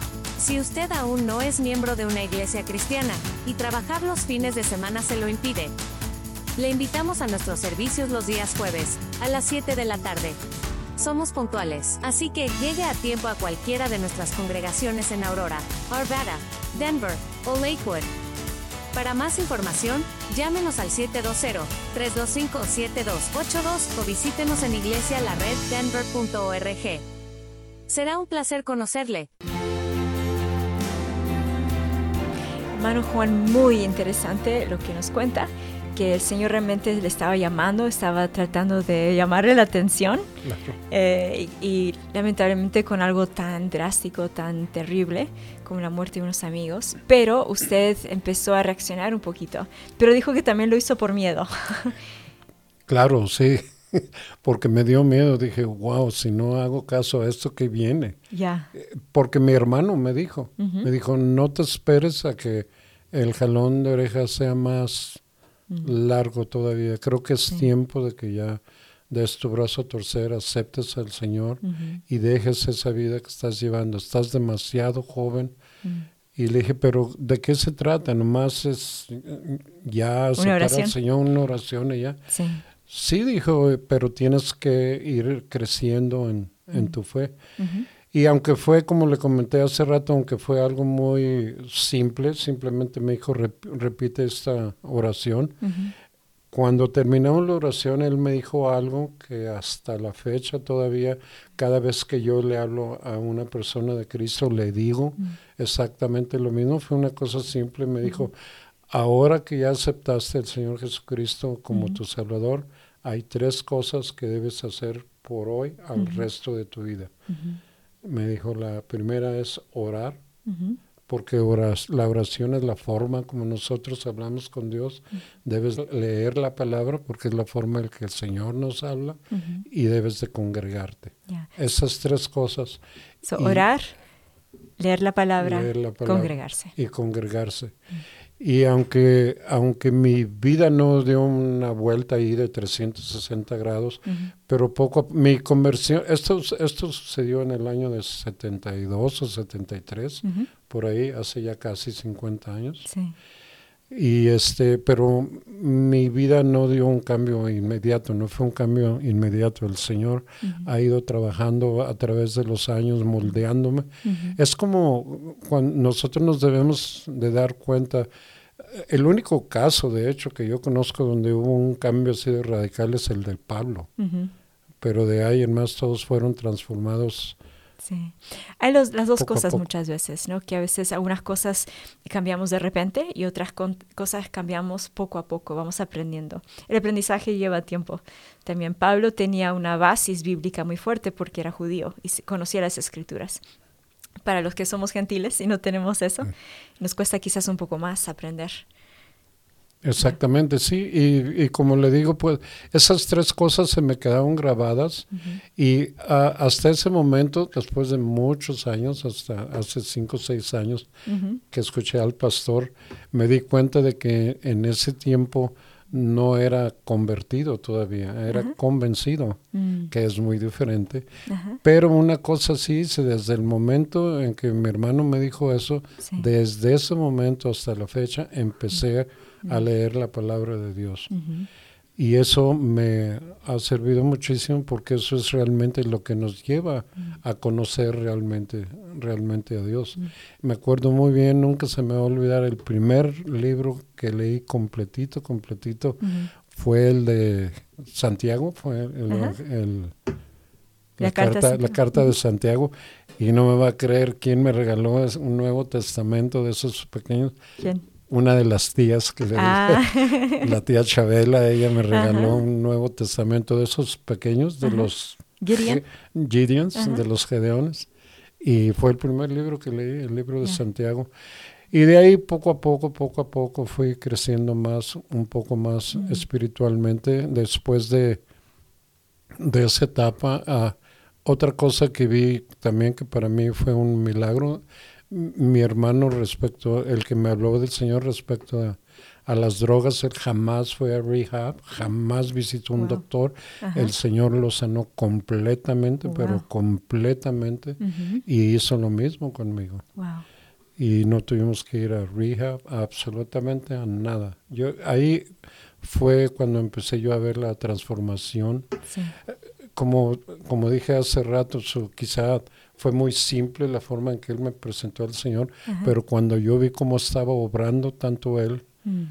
Si usted aún no es miembro de una iglesia cristiana, y trabajar los fines de semana se lo impide, le invitamos a nuestros servicios los días jueves, a las siete de la tarde. Somos puntuales, así que llegue a tiempo a cualquiera de nuestras congregaciones en Aurora, Arvada, Denver o Lakewood. Para más información, llámenos al siete dos cero, tres dos cinco, siete dos ocho dos o visítenos en iglesia la red denver punto org. Será un placer conocerle. Hermano Juan, muy interesante lo que nos cuenta, que el Señor realmente le estaba llamando, estaba tratando de llamarle la atención, claro. eh, y, y lamentablemente con algo tan drástico, tan terrible como la muerte de unos amigos, pero usted empezó a reaccionar un poquito, pero dijo que también lo hizo por miedo. Claro, sí, porque me dio miedo, dije, wow, si no hago caso a esto que viene. Ya. Porque mi hermano me dijo, uh-huh. me dijo, no te esperes a que el jalón de orejas sea más largo todavía. Creo que es sí. tiempo de que ya des tu brazo a torcer, aceptes al Señor uh-huh. y dejes esa vida que estás llevando. Estás demasiado joven. Uh-huh. Y le dije, pero ¿de qué se trata? Nomás es ya aceptar al Señor, una oración y ya. Sí, sí dijo, pero tienes que ir creciendo en, uh-huh. en tu fe. Uh-huh. Y aunque fue, como le comenté hace rato, aunque fue algo muy simple, simplemente me dijo, rep, repite esta oración. Uh-huh. Cuando terminamos la oración, él me dijo algo que hasta la fecha todavía, cada vez que yo le hablo a una persona de Cristo, le digo uh-huh. exactamente lo mismo. Fue una cosa simple, me uh-huh. dijo, ahora que ya aceptaste al Señor Jesucristo como uh-huh. tu Salvador, hay tres cosas que debes hacer por hoy al uh-huh. resto de tu vida. Uh-huh. Me dijo, la primera es orar, uh-huh. porque oras, la oración es la forma como nosotros hablamos con Dios. Uh-huh. Debes leer la palabra porque es la forma en que el Señor nos habla, uh-huh. y debes de congregarte. Yeah. Esas tres cosas. So, y, orar, leer la palabra, leer la palabra, congregarse. Y congregarse. Uh-huh. Y aunque, aunque mi vida no dio una vuelta ahí de trescientos sesenta grados, uh-huh. pero poco, mi conversión, esto, esto sucedió en el año de setenta y dos o setenta y tres, uh-huh. por ahí, hace ya casi cincuenta años. Sí. Y este, pero mi vida no dio un cambio inmediato, no fue un cambio inmediato. El Señor uh-huh. ha ido trabajando a través de los años, moldeándome. Uh-huh. Es como cuando nosotros nos debemos de dar cuenta. El único caso, de hecho, que yo conozco donde hubo un cambio así de radical es el de Pablo. Uh-huh. Pero de ahí en más todos fueron transformados. Sí, hay los, las dos poco cosas muchas veces, ¿no? Que a veces algunas cosas cambiamos de repente y otras con, cosas cambiamos poco a poco, vamos aprendiendo. El aprendizaje lleva tiempo. También Pablo tenía una base bíblica muy fuerte porque era judío y conocía las escrituras. Para los que somos gentiles y no tenemos eso, nos cuesta quizás un poco más aprender. Exactamente, sí, y, y como le digo, pues esas tres cosas se me quedaron grabadas. Uh-huh. Y uh, hasta ese momento, después de muchos años, hasta hace cinco o seis años, uh-huh. que escuché al pastor, me di cuenta de que en ese tiempo no era convertido todavía, era uh-huh. convencido, uh-huh. que es muy diferente. Uh-huh. Pero una cosa sí hice desde el momento en que mi hermano me dijo eso, sí. desde ese momento hasta la fecha empecé uh-huh. a leer la palabra de Dios. Uh-huh. Y eso me ha servido muchísimo porque eso es realmente lo que nos lleva uh-huh. a conocer realmente, realmente a Dios. Uh-huh. Me acuerdo muy bien, nunca se me va a olvidar, el primer libro que leí completito, completito, uh-huh. fue el de Santiago, fue el, uh-huh. el, el, la, la, carta, carta, la carta uh-huh. de Santiago. Y no me va a creer quién me regaló un Nuevo Testamento de esos pequeños. ¿Quién? Una de las tías que le ah. dije, la tía Chabela, ella me regaló uh-huh. un Nuevo Testamento de esos pequeños, de uh-huh. los Gideon. Gideons, uh-huh. de los Gedeones, y fue el primer libro que leí, el libro de uh-huh. Santiago. Y de ahí poco a poco, poco a poco fui creciendo más, un poco más uh-huh. espiritualmente. Después de, de esa etapa, uh, otra cosa que vi también que para mí fue un milagro, mi hermano respecto, el que me habló del Señor respecto a, a las drogas, él jamás fue a rehab, jamás visitó un wow. doctor. Ajá. El Señor lo sanó completamente, wow. pero completamente, uh-huh. y hizo lo mismo conmigo. Wow. Y no tuvimos que ir a rehab, absolutamente a nada. Yo ahí fue cuando empecé yo a ver la transformación. Sí. Como, como dije hace rato, su, quizá fue muy simple la forma en que él me presentó al Señor, uh-huh. pero cuando yo vi cómo estaba obrando tanto él, mm.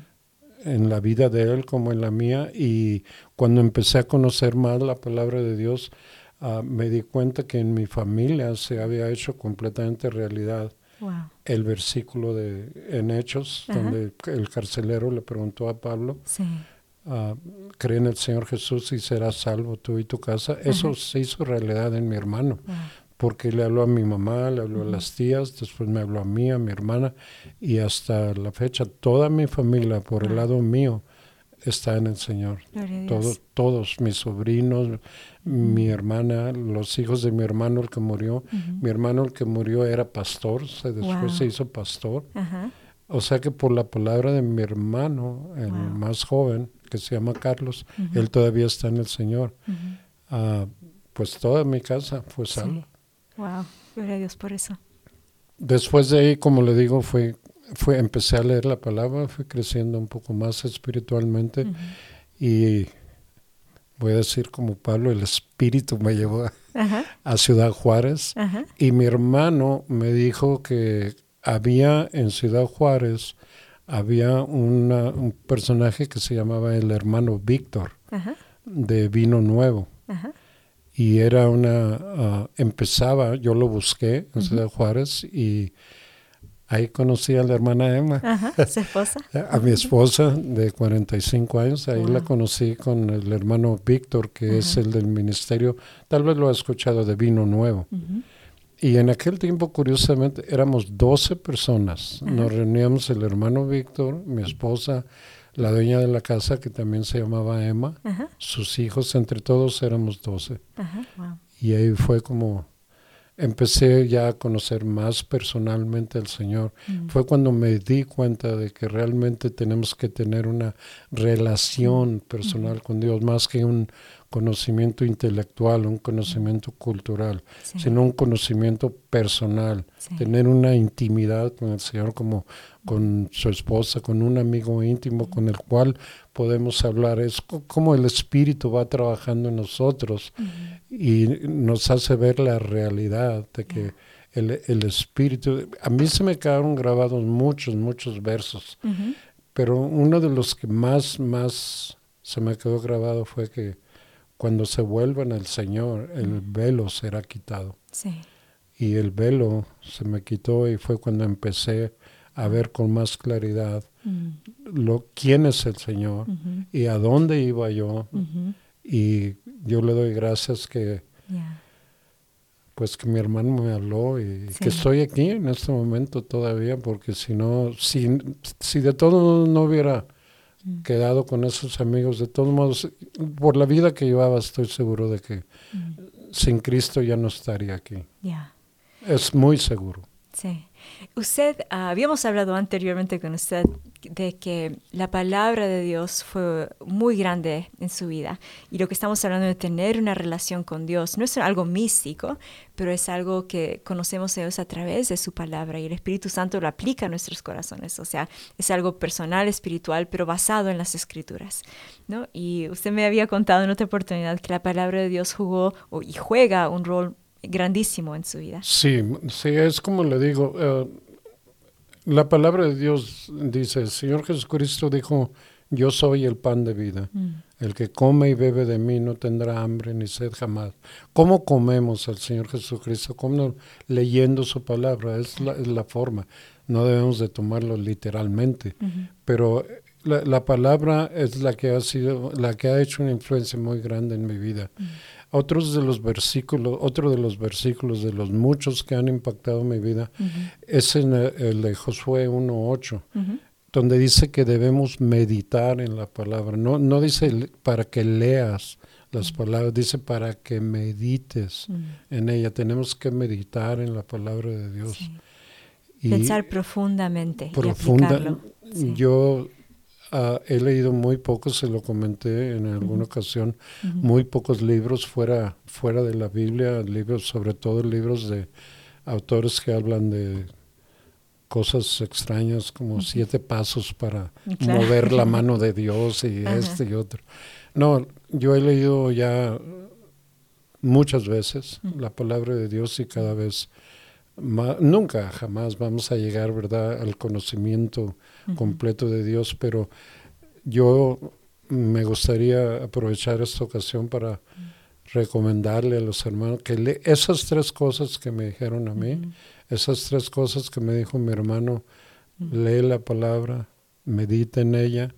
en la vida de él como en la mía, y cuando empecé a conocer más la palabra de Dios, uh, me di cuenta que en mi familia se había hecho completamente realidad. Wow. El versículo de en Hechos, uh-huh. donde el carcelero le preguntó a Pablo, sí. Uh, cree en el Señor Jesús y serás salvo tú y tu casa. Uh-huh. Eso se hizo realidad en mi hermano, wow. porque le habló a mi mamá, le habló uh-huh. a las tías, después me habló a mí, a mi hermana, y hasta la fecha toda mi familia por wow. el lado mío está en el Señor. Todo, todos mis sobrinos, uh-huh. mi hermana, los hijos de mi hermano el que murió, uh-huh. mi hermano el que murió era pastor, se, después wow. se hizo pastor. Uh-huh. O sea que por la palabra de mi hermano, el wow. más joven, que se llama Carlos, uh-huh. él todavía está en el Señor. Uh-huh. Uh, pues toda mi casa fue salva. Sí. Wow, gloria a Dios por eso. Después de ahí, como le digo, fue, fue empecé a leer la palabra, fui creciendo un poco más espiritualmente, uh-huh. y voy a decir como Pablo, el Espíritu me llevó a, uh-huh. a Ciudad Juárez, uh-huh. y mi hermano me dijo que había en Ciudad Juárez había una, un personaje que se llamaba el hermano Víctor, uh-huh. de Vino Nuevo. Uh-huh. Y era una, uh, empezaba, yo lo busqué en uh-huh. Ciudad Juárez y Ahí conocí a la hermana Emma. Ajá, ¿su esposa? A mi esposa de cuarenta y cinco años. Ahí wow. la conocí con el hermano Víctor, que uh-huh. es el del ministerio. Tal vez lo ha escuchado, de Vino Nuevo. Uh-huh. Y en aquel tiempo, curiosamente, éramos doce personas. Uh-huh. Nos reuníamos el hermano Víctor, mi esposa, la dueña de la casa, que también se llamaba Emma, uh-huh. sus hijos, entre todos éramos doce. Uh-huh. Wow. Y ahí fue como... Empecé ya a conocer más personalmente al Señor. Mm. Fue cuando me di cuenta de que realmente tenemos que tener una relación personal mm. con Dios, más que un conocimiento intelectual, un conocimiento mm. cultural, sí. sino un conocimiento personal. Sí. Tener una intimidad con el Señor, como con su esposa, con un amigo íntimo mm. con el cual podemos hablar. Es como el Espíritu va trabajando en nosotros mm. y nos hace ver la realidad de que yeah. el, el Espíritu... A mí se me quedaron grabados muchos, muchos versos, uh-huh. pero uno de los que más, más se me quedó grabado fue que cuando se vuelvan al Señor, el uh-huh. velo será quitado. Sí. Y el velo se me quitó y fue cuando empecé a ver con más claridad uh-huh. lo, quién es el Señor uh-huh. y a dónde iba yo. Uh-huh. Y yo le doy gracias que, yeah. pues que mi hermano me habló y sí. que estoy aquí en este momento todavía, porque si no, si, si de todo no hubiera mm. quedado con esos amigos, de todos modos, por la vida que llevaba, estoy seguro de que mm. sin Cristo ya no estaría aquí. Yeah. Es muy seguro. Sí. Usted, uh, habíamos hablado anteriormente con usted de que la palabra de Dios fue muy grande en su vida, y lo que estamos hablando de tener una relación con Dios no es algo místico, pero es algo que conocemos a Dios a través de su palabra, y el Espíritu Santo lo aplica a nuestros corazones. O sea, es algo personal, espiritual, pero basado en las Escrituras, ¿no? Y usted me había contado en otra oportunidad que la palabra de Dios jugó o, y juega un rol grandísimo en su vida. Sí, sí, es como le digo, uh, la palabra de Dios dice, el Señor Jesucristo dijo, yo soy el pan de vida, mm. el que come y bebe de mí no tendrá hambre ni sed jamás. ¿Cómo comemos al Señor Jesucristo? ¿Cómo? Leyendo su palabra, es la, es la forma, no debemos de tomarlo literalmente, uh-huh. pero la, la palabra es la que ha sido, la que ha hecho una influencia muy grande en mi vida. Uh-huh. Otros de los versículos, otro de los versículos de los muchos que han impactado mi vida uh-huh. es en el, el de Josué uno ocho, uh-huh. donde dice que debemos meditar en la palabra. No, no dice para que leas las palabras, dice para que medites uh-huh. en ella. Tenemos que meditar en la palabra de Dios. Sí. Y pensar profundamente profunda, y aplicarlo. Sí. Yo... Uh, he leído muy poco, se lo comenté en alguna uh-huh. ocasión, uh-huh. muy pocos libros fuera, fuera de la Biblia, libros, sobre todo libros de autores que hablan de cosas extrañas como uh-huh. siete pasos para claro. mover la mano de Dios y uh-huh. este y otro. No, yo he leído ya muchas veces uh-huh. la palabra de Dios y cada vez más, nunca jamás vamos a llegar, ¿verdad?, al conocimiento uh-huh. completo de Dios, pero yo me gustaría aprovechar esta ocasión para uh-huh. recomendarle a los hermanos que le, esas tres cosas que me dijeron a mí, uh-huh. esas tres cosas que me dijo mi hermano, uh-huh. lee la palabra, medita en ella,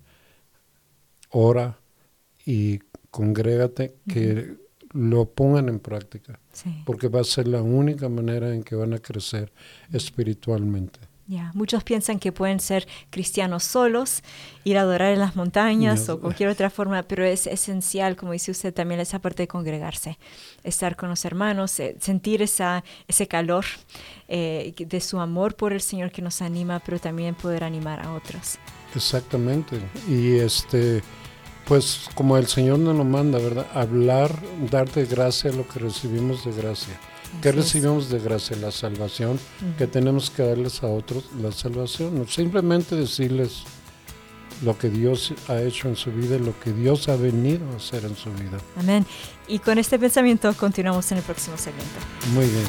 ora y congrégate, uh-huh. que lo pongan en práctica, sí. porque va a ser la única manera en que van a crecer espiritualmente. Yeah. Muchos piensan que pueden ser cristianos solos, ir a adorar en las montañas yeah. o cualquier otra forma, pero es esencial, como dice usted, también esa parte de congregarse, estar con los hermanos, eh, sentir esa, ese calor eh, de su amor por el Señor que nos anima, pero también poder animar a otros. Exactamente. Y este... pues como el Señor nos lo manda, ¿verdad? Hablar, dar de gracia lo que recibimos de gracia. ¿Qué Así recibimos es. de gracia? La salvación, uh-huh. que tenemos que darles a otros la salvación. No, simplemente decirles lo que Dios ha hecho en su vida y lo que Dios ha venido a hacer en su vida. Amén. Y con este pensamiento continuamos en el próximo segmento. Muy bien.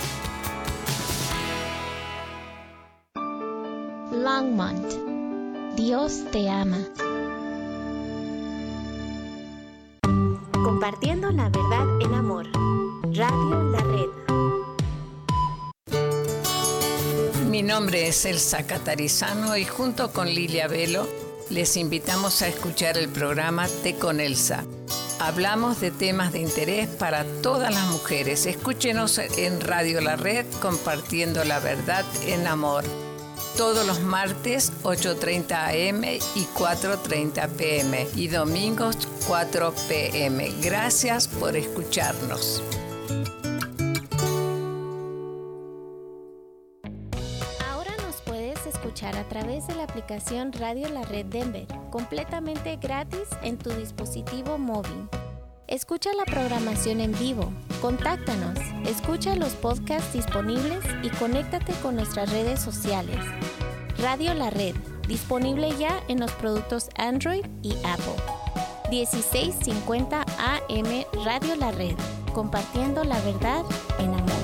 Longmont. Dios te ama. Compartiendo la verdad en amor. Radio La Red. Mi nombre es Elsa Catarizano y junto con Lilia Velo les invitamos a escuchar el programa Té con Elsa. Hablamos de temas de interés para todas las mujeres. Escúchenos en Radio La Red, compartiendo la verdad en amor. Todos los martes, ocho treinta a eme y cuatro treinta pe eme. Y domingos, cuatro pe eme. Gracias por escucharnos. Ahora nos puedes escuchar a través de la aplicación Radio La Red Denver, completamente gratis en tu dispositivo móvil. Escucha la programación en vivo, contáctanos, escucha los podcasts disponibles y conéctate con nuestras redes sociales. Radio La Red, disponible ya en los productos Android y Apple. dieciséis cincuenta A M Radio La Red, compartiendo la verdad en amor.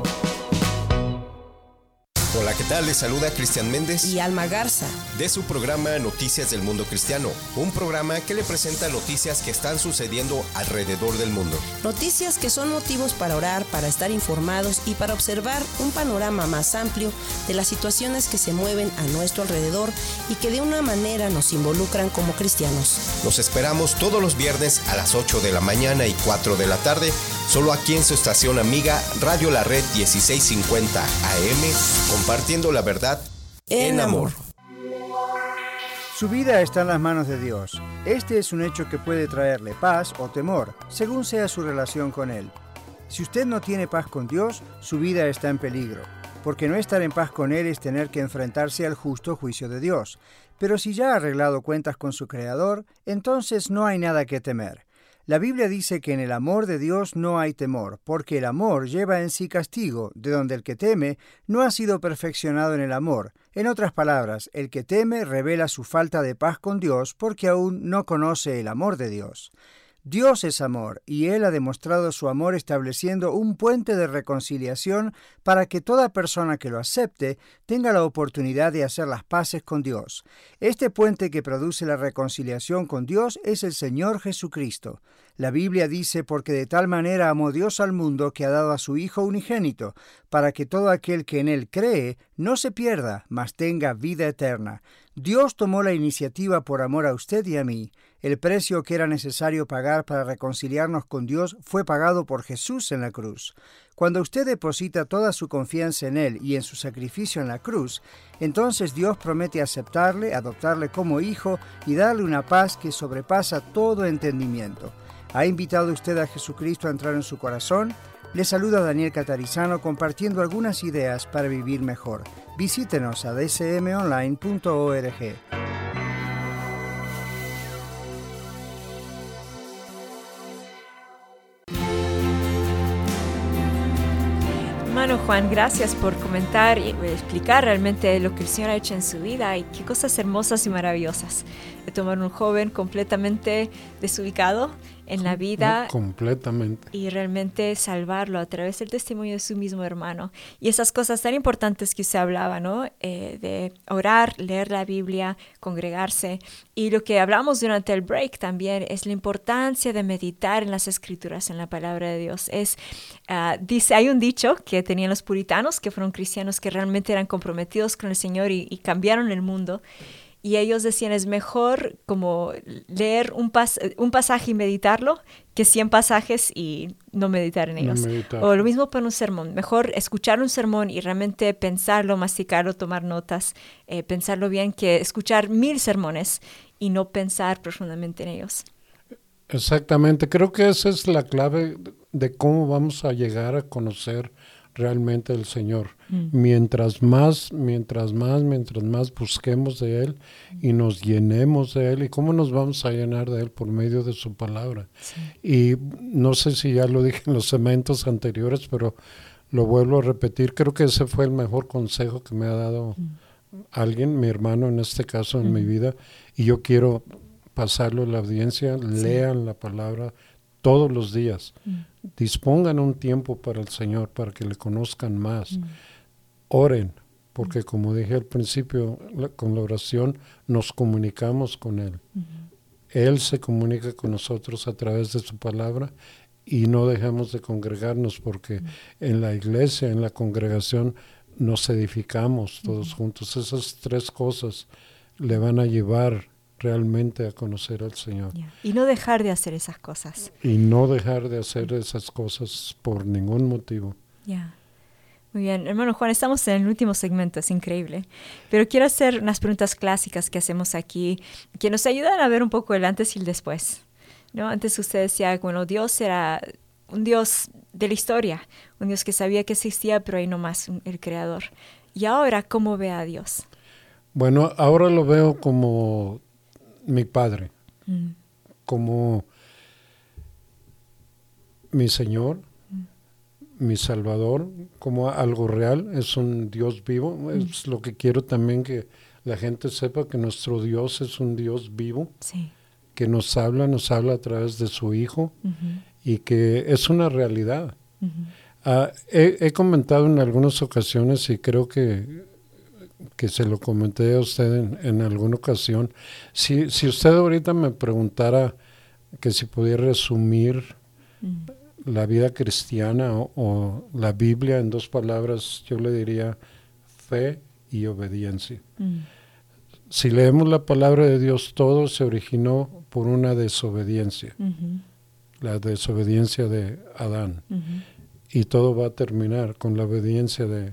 Hola, ¿qué tal? Les saluda Cristian Méndez y Alma Garza de su programa Noticias del Mundo Cristiano, un programa que le presenta noticias que están sucediendo alrededor del mundo. Noticias que son motivos para orar, para estar informados y para observar un panorama más amplio de las situaciones que se mueven a nuestro alrededor y que de una manera nos involucran como cristianos. Los esperamos todos los viernes a las ocho de la mañana y cuatro de la tarde, solo aquí en su estación amiga Radio La Red dieciséis cincuenta A M, compartiendo la verdad en amor. Su vida está en las manos de Dios. Este es un hecho que puede traerle paz o temor, según sea su relación con Él. Si usted no tiene paz con Dios, su vida está en peligro, porque no estar en paz con Él es tener que enfrentarse al justo juicio de Dios. Pero si ya ha arreglado cuentas con su Creador, entonces no hay nada que temer. La Biblia dice que en el amor de Dios no hay temor, porque el amor lleva en sí castigo, de donde el que teme no ha sido perfeccionado en el amor. En otras palabras, el que teme revela su falta de paz con Dios porque aún no conoce el amor de Dios. Dios es amor, y Él ha demostrado su amor estableciendo un puente de reconciliación para que toda persona que lo acepte tenga la oportunidad de hacer las paces con Dios. Este puente que produce la reconciliación con Dios es el Señor Jesucristo. La Biblia dice, porque de tal manera amó Dios al mundo que ha dado a su Hijo unigénito, para que todo aquel que en Él cree no se pierda, mas tenga vida eterna. Dios tomó la iniciativa por amor a usted y a mí. El precio que era necesario pagar para reconciliarnos con Dios fue pagado por Jesús en la cruz. Cuando usted deposita toda su confianza en Él y en su sacrificio en la cruz, entonces Dios promete aceptarle, adoptarle como hijo y darle una paz que sobrepasa todo entendimiento. ¿Ha invitado usted a Jesucristo a entrar en su corazón? Le saluda Daniel Catarizano compartiendo algunas ideas para vivir mejor. Visítenos a d c m online punto org. Hermano Juan, gracias por comentar y explicar realmente lo que el Señor ha hecho en su vida y qué cosas hermosas y maravillosas. De tomar un joven completamente desubicado en la vida. Completamente. Y realmente salvarlo a través del testimonio de su mismo hermano. Y esas cosas tan importantes que usted hablaba, ¿no? Eh, de orar, leer la Biblia, congregarse. Y lo que hablamos durante el break también es la importancia de meditar en las Escrituras, en la palabra de Dios. Es, uh, dice, hay un dicho que tenían los puritanos, que fueron cristianos que realmente eran comprometidos con el Señor y, y cambiaron el mundo. Y ellos decían, es mejor como leer un, pas un pasaje y meditarlo que cien pasajes y no meditar en ellos. No meditar. O lo mismo para un sermón. Mejor escuchar un sermón y realmente pensarlo, masticarlo, tomar notas, eh, pensarlo bien, que escuchar mil sermones y no pensar profundamente en ellos. Exactamente. Creo que esa es la clave de cómo vamos a llegar a conocer realmente el Señor. Mm. Mientras más, mientras más, mientras más busquemos de Él y nos llenemos de Él. ¿Y cómo nos vamos a llenar de Él? Por medio de su palabra. Sí. Y no sé si ya lo dije en los segmentos anteriores, pero lo vuelvo a repetir. Creo que ese fue el mejor consejo que me ha dado mm. alguien, mi hermano en este caso, en mm. mi vida. Y yo quiero pasarlo a la audiencia. Sí. Lean la palabra todos los días. Mm. Dispongan un tiempo para el Señor, para que le conozcan más. Mm. Oren, porque como dije al principio, la, con la oración nos comunicamos con Él. Mm. Él se comunica con nosotros a través de su palabra y no dejemos de congregarnos, porque mm. en la iglesia, en la congregación, nos edificamos todos uh-huh. juntos. Esas tres cosas le van a llevar realmente a conocer al Señor. Yeah. Y no dejar de hacer esas cosas. Y no dejar de hacer esas cosas por ningún motivo. Yeah. Muy bien, hermano Juan, estamos en el último segmento, es increíble. Pero quiero hacer unas preguntas clásicas que hacemos aquí, que nos ayudan a ver un poco el antes y el después. ¿No? Antes usted decía, bueno, Dios era un Dios de la historia, un Dios que sabía que existía, pero ahí nomás, el Creador. Y ahora, ¿cómo ve a Dios? Bueno, ahora lo veo como mi Padre, mm. como mi Señor, mm. mi Salvador, como algo real, es un Dios vivo. Mm. Es lo que quiero también que la gente sepa, que nuestro Dios es un Dios vivo, sí. que nos habla, nos habla a través de su Hijo, uh-huh. y que es una realidad. Uh-huh. Uh, he, he comentado en algunas ocasiones, y creo que que se lo comenté a usted en, en alguna ocasión, si, si usted ahorita me preguntara que si pudiera resumir mm. la vida cristiana o, o la Biblia en dos palabras, yo le diría fe y obediencia. Mm. Si leemos la palabra de Dios, todo se originó por una desobediencia, uh-huh. la desobediencia de Adán, uh-huh. y todo va a terminar con la obediencia de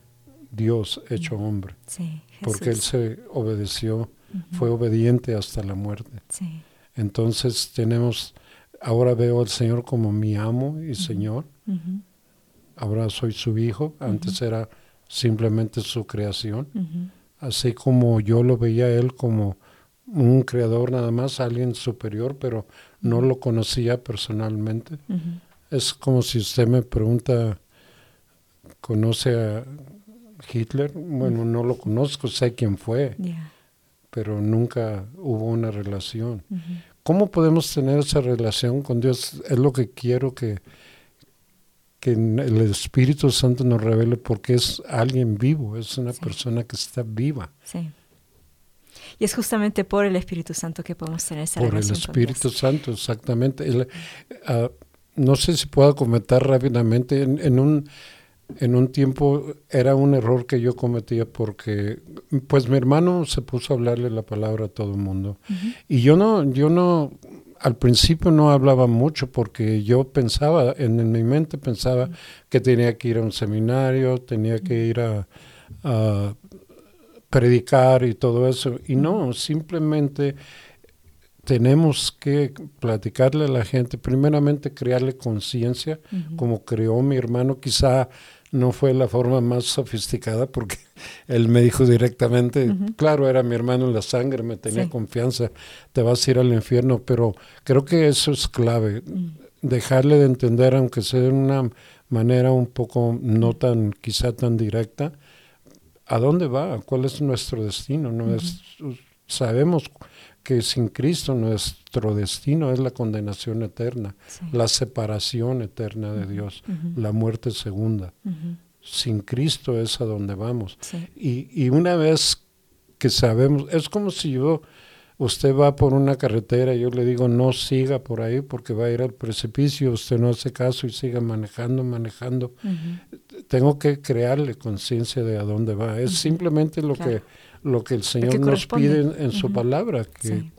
Dios hecho hombre, sí, porque Él se obedeció, uh-huh. fue obediente hasta la muerte. Sí. Entonces tenemos, ahora veo al Señor como mi amo y uh-huh. Señor, uh-huh. ahora soy su hijo, antes uh-huh. era simplemente su creación, uh-huh. así como yo lo veía a Él como un creador nada más, alguien superior, pero uh-huh. no lo conocía personalmente. Uh-huh. Es como si usted me pregunta, ¿conoce a Hitler? Bueno, no lo conozco, sé quién fue, yeah. pero nunca hubo una relación. Uh-huh. ¿Cómo podemos tener esa relación con Dios? Es lo que quiero que, que el Espíritu Santo nos revele, porque es alguien vivo, es una sí. persona que está viva. Sí. Y es justamente por el Espíritu Santo que podemos tener esa por relación el Espíritu con Dios. Santo, exactamente. El, uh, no sé si puedo comentar rápidamente, en, en un... En un tiempo era un error que yo cometía, porque pues mi hermano se puso a hablarle la palabra a todo el mundo. Uh-huh. Y yo no, yo no, al principio no hablaba mucho, porque yo pensaba, en, en mi mente pensaba uh-huh. que tenía que ir a un seminario, tenía uh-huh. que ir a, a predicar y todo eso. Y no, simplemente tenemos que platicarle a la gente, primeramente crearle conciencia, uh-huh. como creó mi hermano. Quizá no fue la forma más sofisticada, porque él me dijo directamente, uh-huh. claro, era mi hermano en la sangre, me tenía sí. confianza, te vas a ir al infierno, pero creo que eso es clave, uh-huh. dejarle de entender, aunque sea de una manera un poco no tan, quizá tan directa, ¿a dónde va? ¿Cuál es nuestro destino? No uh-huh. es, sabemos que sin Cristo nuestro destino es la condenación eterna, sí. la separación eterna de uh-huh. Dios, uh-huh. la muerte segunda. Uh-huh. Sin Cristo es a donde vamos. Sí. Y, y una vez que sabemos, es como si yo, usted va por una carretera y yo le digo no siga por ahí porque va a ir al precipicio, usted no hace caso y sigue manejando, manejando. Uh-huh. Tengo que crearle conciencia de a dónde va. Es uh-huh. simplemente lo claro. que lo que el Señor que nos pide en, en su uh-huh. palabra, que sí.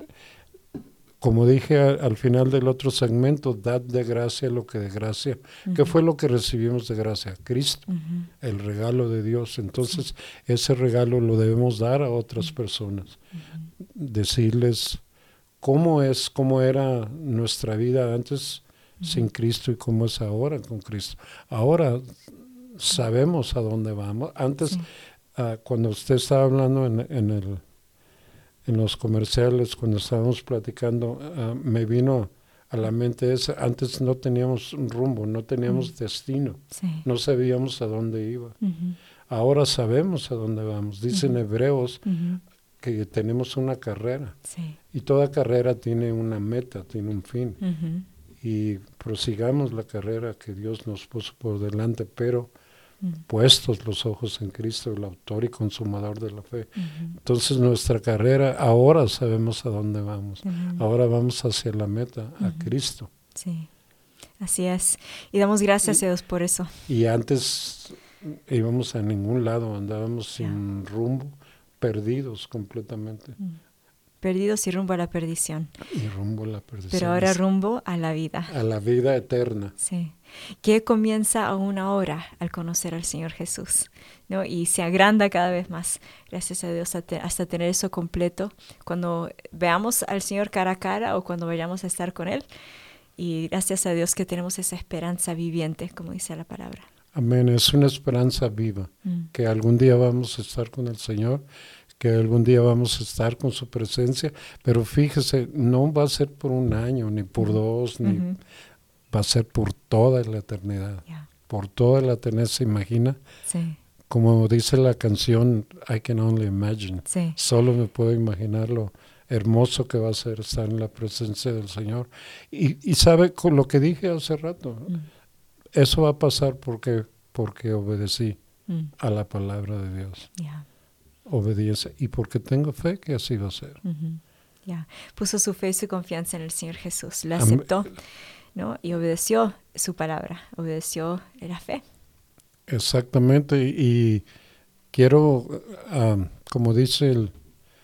como dije a, al final del otro segmento, dad de gracia lo que de gracia, uh-huh. que fue lo que recibimos de gracia, Cristo, uh-huh. el regalo de Dios. Entonces sí. ese regalo lo debemos dar a otras uh-huh. personas, uh-huh. decirles cómo es, cómo era nuestra vida antes uh-huh. sin Cristo y cómo es ahora con Cristo. Ahora sabemos a dónde vamos. Antes sí. Uh, cuando usted estaba hablando en, en, el, en los comerciales, cuando estábamos platicando, uh, me vino a la mente esa, antes no teníamos un rumbo, no teníamos uh-huh. destino, sí. no sabíamos a dónde iba. Uh-huh. Ahora sabemos a dónde vamos. Dicen uh-huh. Hebreos uh-huh. que tenemos una carrera, sí. y toda carrera tiene una meta, tiene un fin. Uh-huh. Y prosigamos la carrera que Dios nos puso por delante, pero puestos los ojos en Cristo, el autor y consumador de la fe. Uh-huh. Entonces nuestra carrera, ahora sabemos a dónde vamos. Uh-huh. Ahora vamos hacia la meta, uh-huh. a Cristo. Sí, así es. Y damos gracias y, a Dios por eso. Y antes íbamos a ningún lado, andábamos sin yeah. rumbo, perdidos completamente. Mm. Perdidos y rumbo a la perdición. Y rumbo a la perdición. Pero ahora rumbo a la vida. A la vida eterna. Sí. Que comienza aún ahora al conocer al Señor Jesús, ¿no? Y se agranda cada vez más. Gracias a Dios hasta tener eso completo. Cuando veamos al Señor cara a cara o cuando vayamos a estar con Él. Y gracias a Dios que tenemos esa esperanza viviente, como dice la palabra. Amén. Es una esperanza viva. Mm. Que algún día vamos a estar con el Señor, que algún día vamos a estar con su presencia, pero fíjese, no va a ser por un año, ni por dos, ni uh-huh. va a ser por toda la eternidad. Yeah. Por toda la eternidad, ¿se imagina? Sí. Como dice la canción, I can only imagine. Sí. Solo me puedo imaginar lo hermoso que va a ser estar en la presencia del Señor. Y, y sabe, con lo que dije hace rato, mm. eso va a pasar porque, porque obedecí mm. a la palabra de Dios. Yeah. Obediencia, y porque tengo fe que así va a ser. Uh-huh. Ya, yeah. Puso su fe y su confianza en el Señor Jesús, lo aceptó, ¿no? Y obedeció su palabra, obedeció la fe. Exactamente, y, y quiero, uh, como dice el,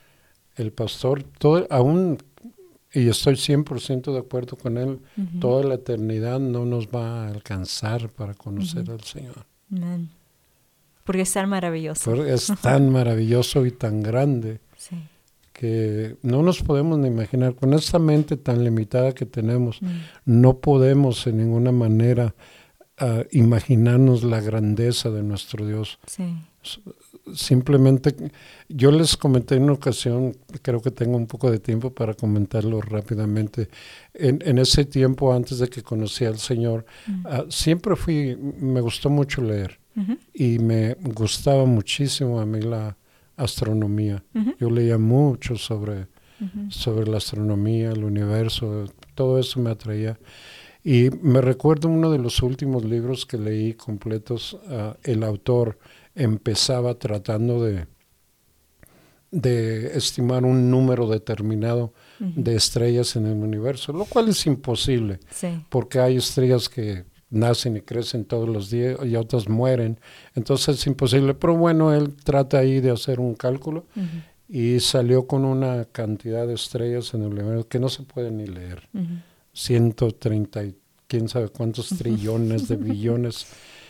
el pastor, todo, aún, y estoy cien por ciento de acuerdo con él, uh-huh. toda la eternidad no nos va a alcanzar para conocer uh-huh. al Señor. Amén. Porque es tan maravilloso. Porque es tan maravilloso y tan grande sí. que no nos podemos ni imaginar. Con esta mente tan limitada que tenemos, mm. no podemos en ninguna manera uh, imaginarnos la grandeza de nuestro Dios. Sí. Simplemente, yo les comenté en una ocasión, creo que tengo un poco de tiempo para comentarlo rápidamente. En, en ese tiempo, antes de que conocí al Señor, mm. uh, siempre fui, me gustó mucho leer. Uh-huh. Y me gustaba muchísimo a mí la astronomía. Uh-huh. Yo leía mucho sobre, uh-huh. sobre la astronomía, el universo, todo eso me atraía. Y me recuerdo uno de los últimos libros que leí completos, uh, el autor empezaba tratando de, de estimar un número determinado uh-huh. de estrellas en el universo, lo cual es imposible, sí. porque hay estrellas que nacen y crecen todos los días y otras mueren, entonces es imposible, pero bueno, él trata ahí de hacer un cálculo uh-huh. y salió con una cantidad de estrellas en el universo que no se puede ni leer, uh-huh. ciento treinta y quién sabe cuántos trillones de billones,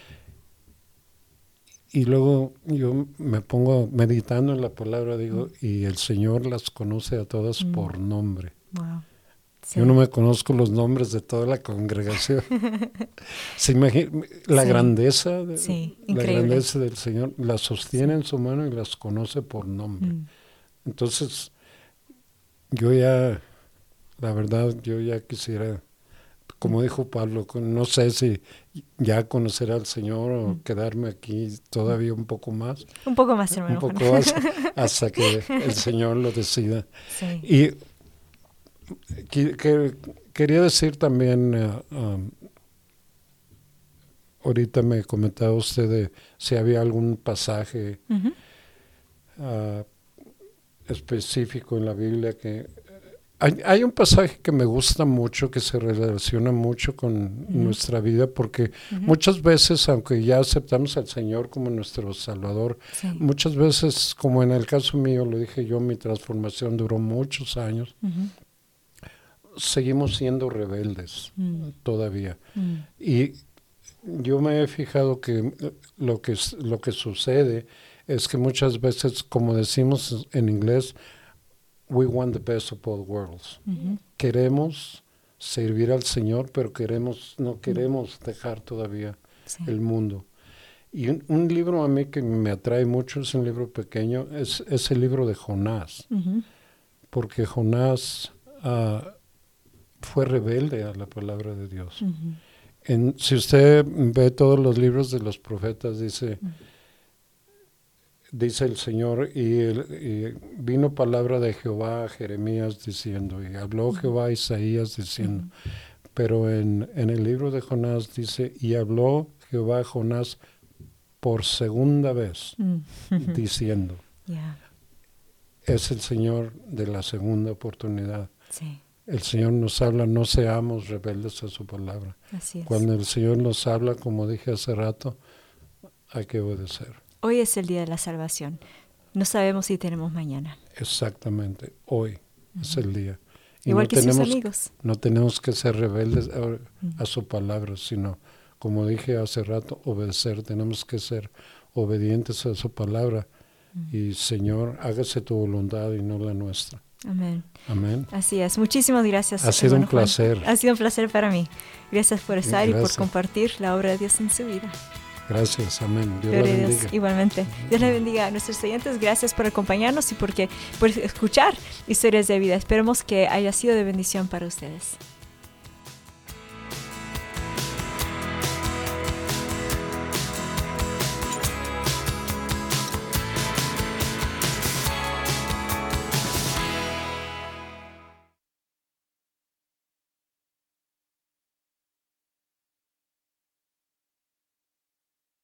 y luego yo me pongo meditando en la palabra, digo, uh-huh. y el Señor las conoce a todas uh-huh. por nombre. Wow. Sí. Yo no me conozco los nombres de toda la congregación. ¿Se imagina la sí. grandeza? De, sí, la grandeza del Señor. Las sostiene sí. en su mano y las conoce por nombre. Mm. Entonces, yo ya, la verdad, yo ya quisiera, como dijo Pablo, no sé si ya conocer al Señor o mm. quedarme aquí todavía un poco más. Un poco más, hermano. Un poco más, hasta que el Señor lo decida. Sí. Y Que, que, quería decir también, uh, um, ahorita me comentaba usted de si había algún pasaje uh-huh. uh, específico en la Biblia que... Hay, hay un pasaje que me gusta mucho, que se relaciona mucho con uh-huh. nuestra vida, porque uh-huh. muchas veces, aunque ya aceptamos al Señor como nuestro Salvador, sí. muchas veces, como en el caso mío, lo dije yo, mi transformación duró muchos años, uh-huh. seguimos siendo rebeldes mm. todavía. Mm. Y yo me he fijado que lo que lo que sucede es que muchas veces, como decimos en inglés, we want the best of both worlds. Uh-huh. Queremos servir al Señor, pero queremos no queremos dejar todavía sí. el mundo. Y un, un libro a mí que me atrae mucho, es un libro pequeño, es, es el libro de Jonás. Uh-huh. Porque Jonás uh, fue rebelde a la palabra de Dios. Uh-huh. En, si usted ve todos los libros de los profetas, dice, uh-huh. dice el Señor, y, el, y vino palabra de Jehová a Jeremías diciendo, y habló uh-huh. Jehová a Isaías diciendo, uh-huh. pero en, en el libro de Jonás dice, y habló Jehová a Jonás por segunda vez, uh-huh. diciendo, yeah. es el Señor de la segunda oportunidad. Sí. El Señor nos habla, no seamos rebeldes a su palabra. Así es. Cuando el Señor nos habla, como dije hace rato, hay que obedecer. Hoy es el día de la salvación. No sabemos si tenemos mañana. Exactamente, hoy uh-huh. es el día. Y Igual no que tenemos, sus amigos. No tenemos que ser rebeldes a, uh-huh. a su palabra, sino, como dije hace rato, obedecer. Tenemos que ser obedientes a su palabra. Uh-huh. Y Señor, hágase tu voluntad y no la nuestra. Amén. Amén. Así es. Muchísimas gracias. Ha sido un placer. Juan. Ha sido un placer para mí. Gracias por estar gracias. y por compartir la obra de Dios en su vida. Gracias, amén. Dios la bendiga. Dios, igualmente. Dios le bendiga a nuestros oyentes. Gracias por acompañarnos y porque, por escuchar historias de vida. Esperemos que haya sido de bendición para ustedes.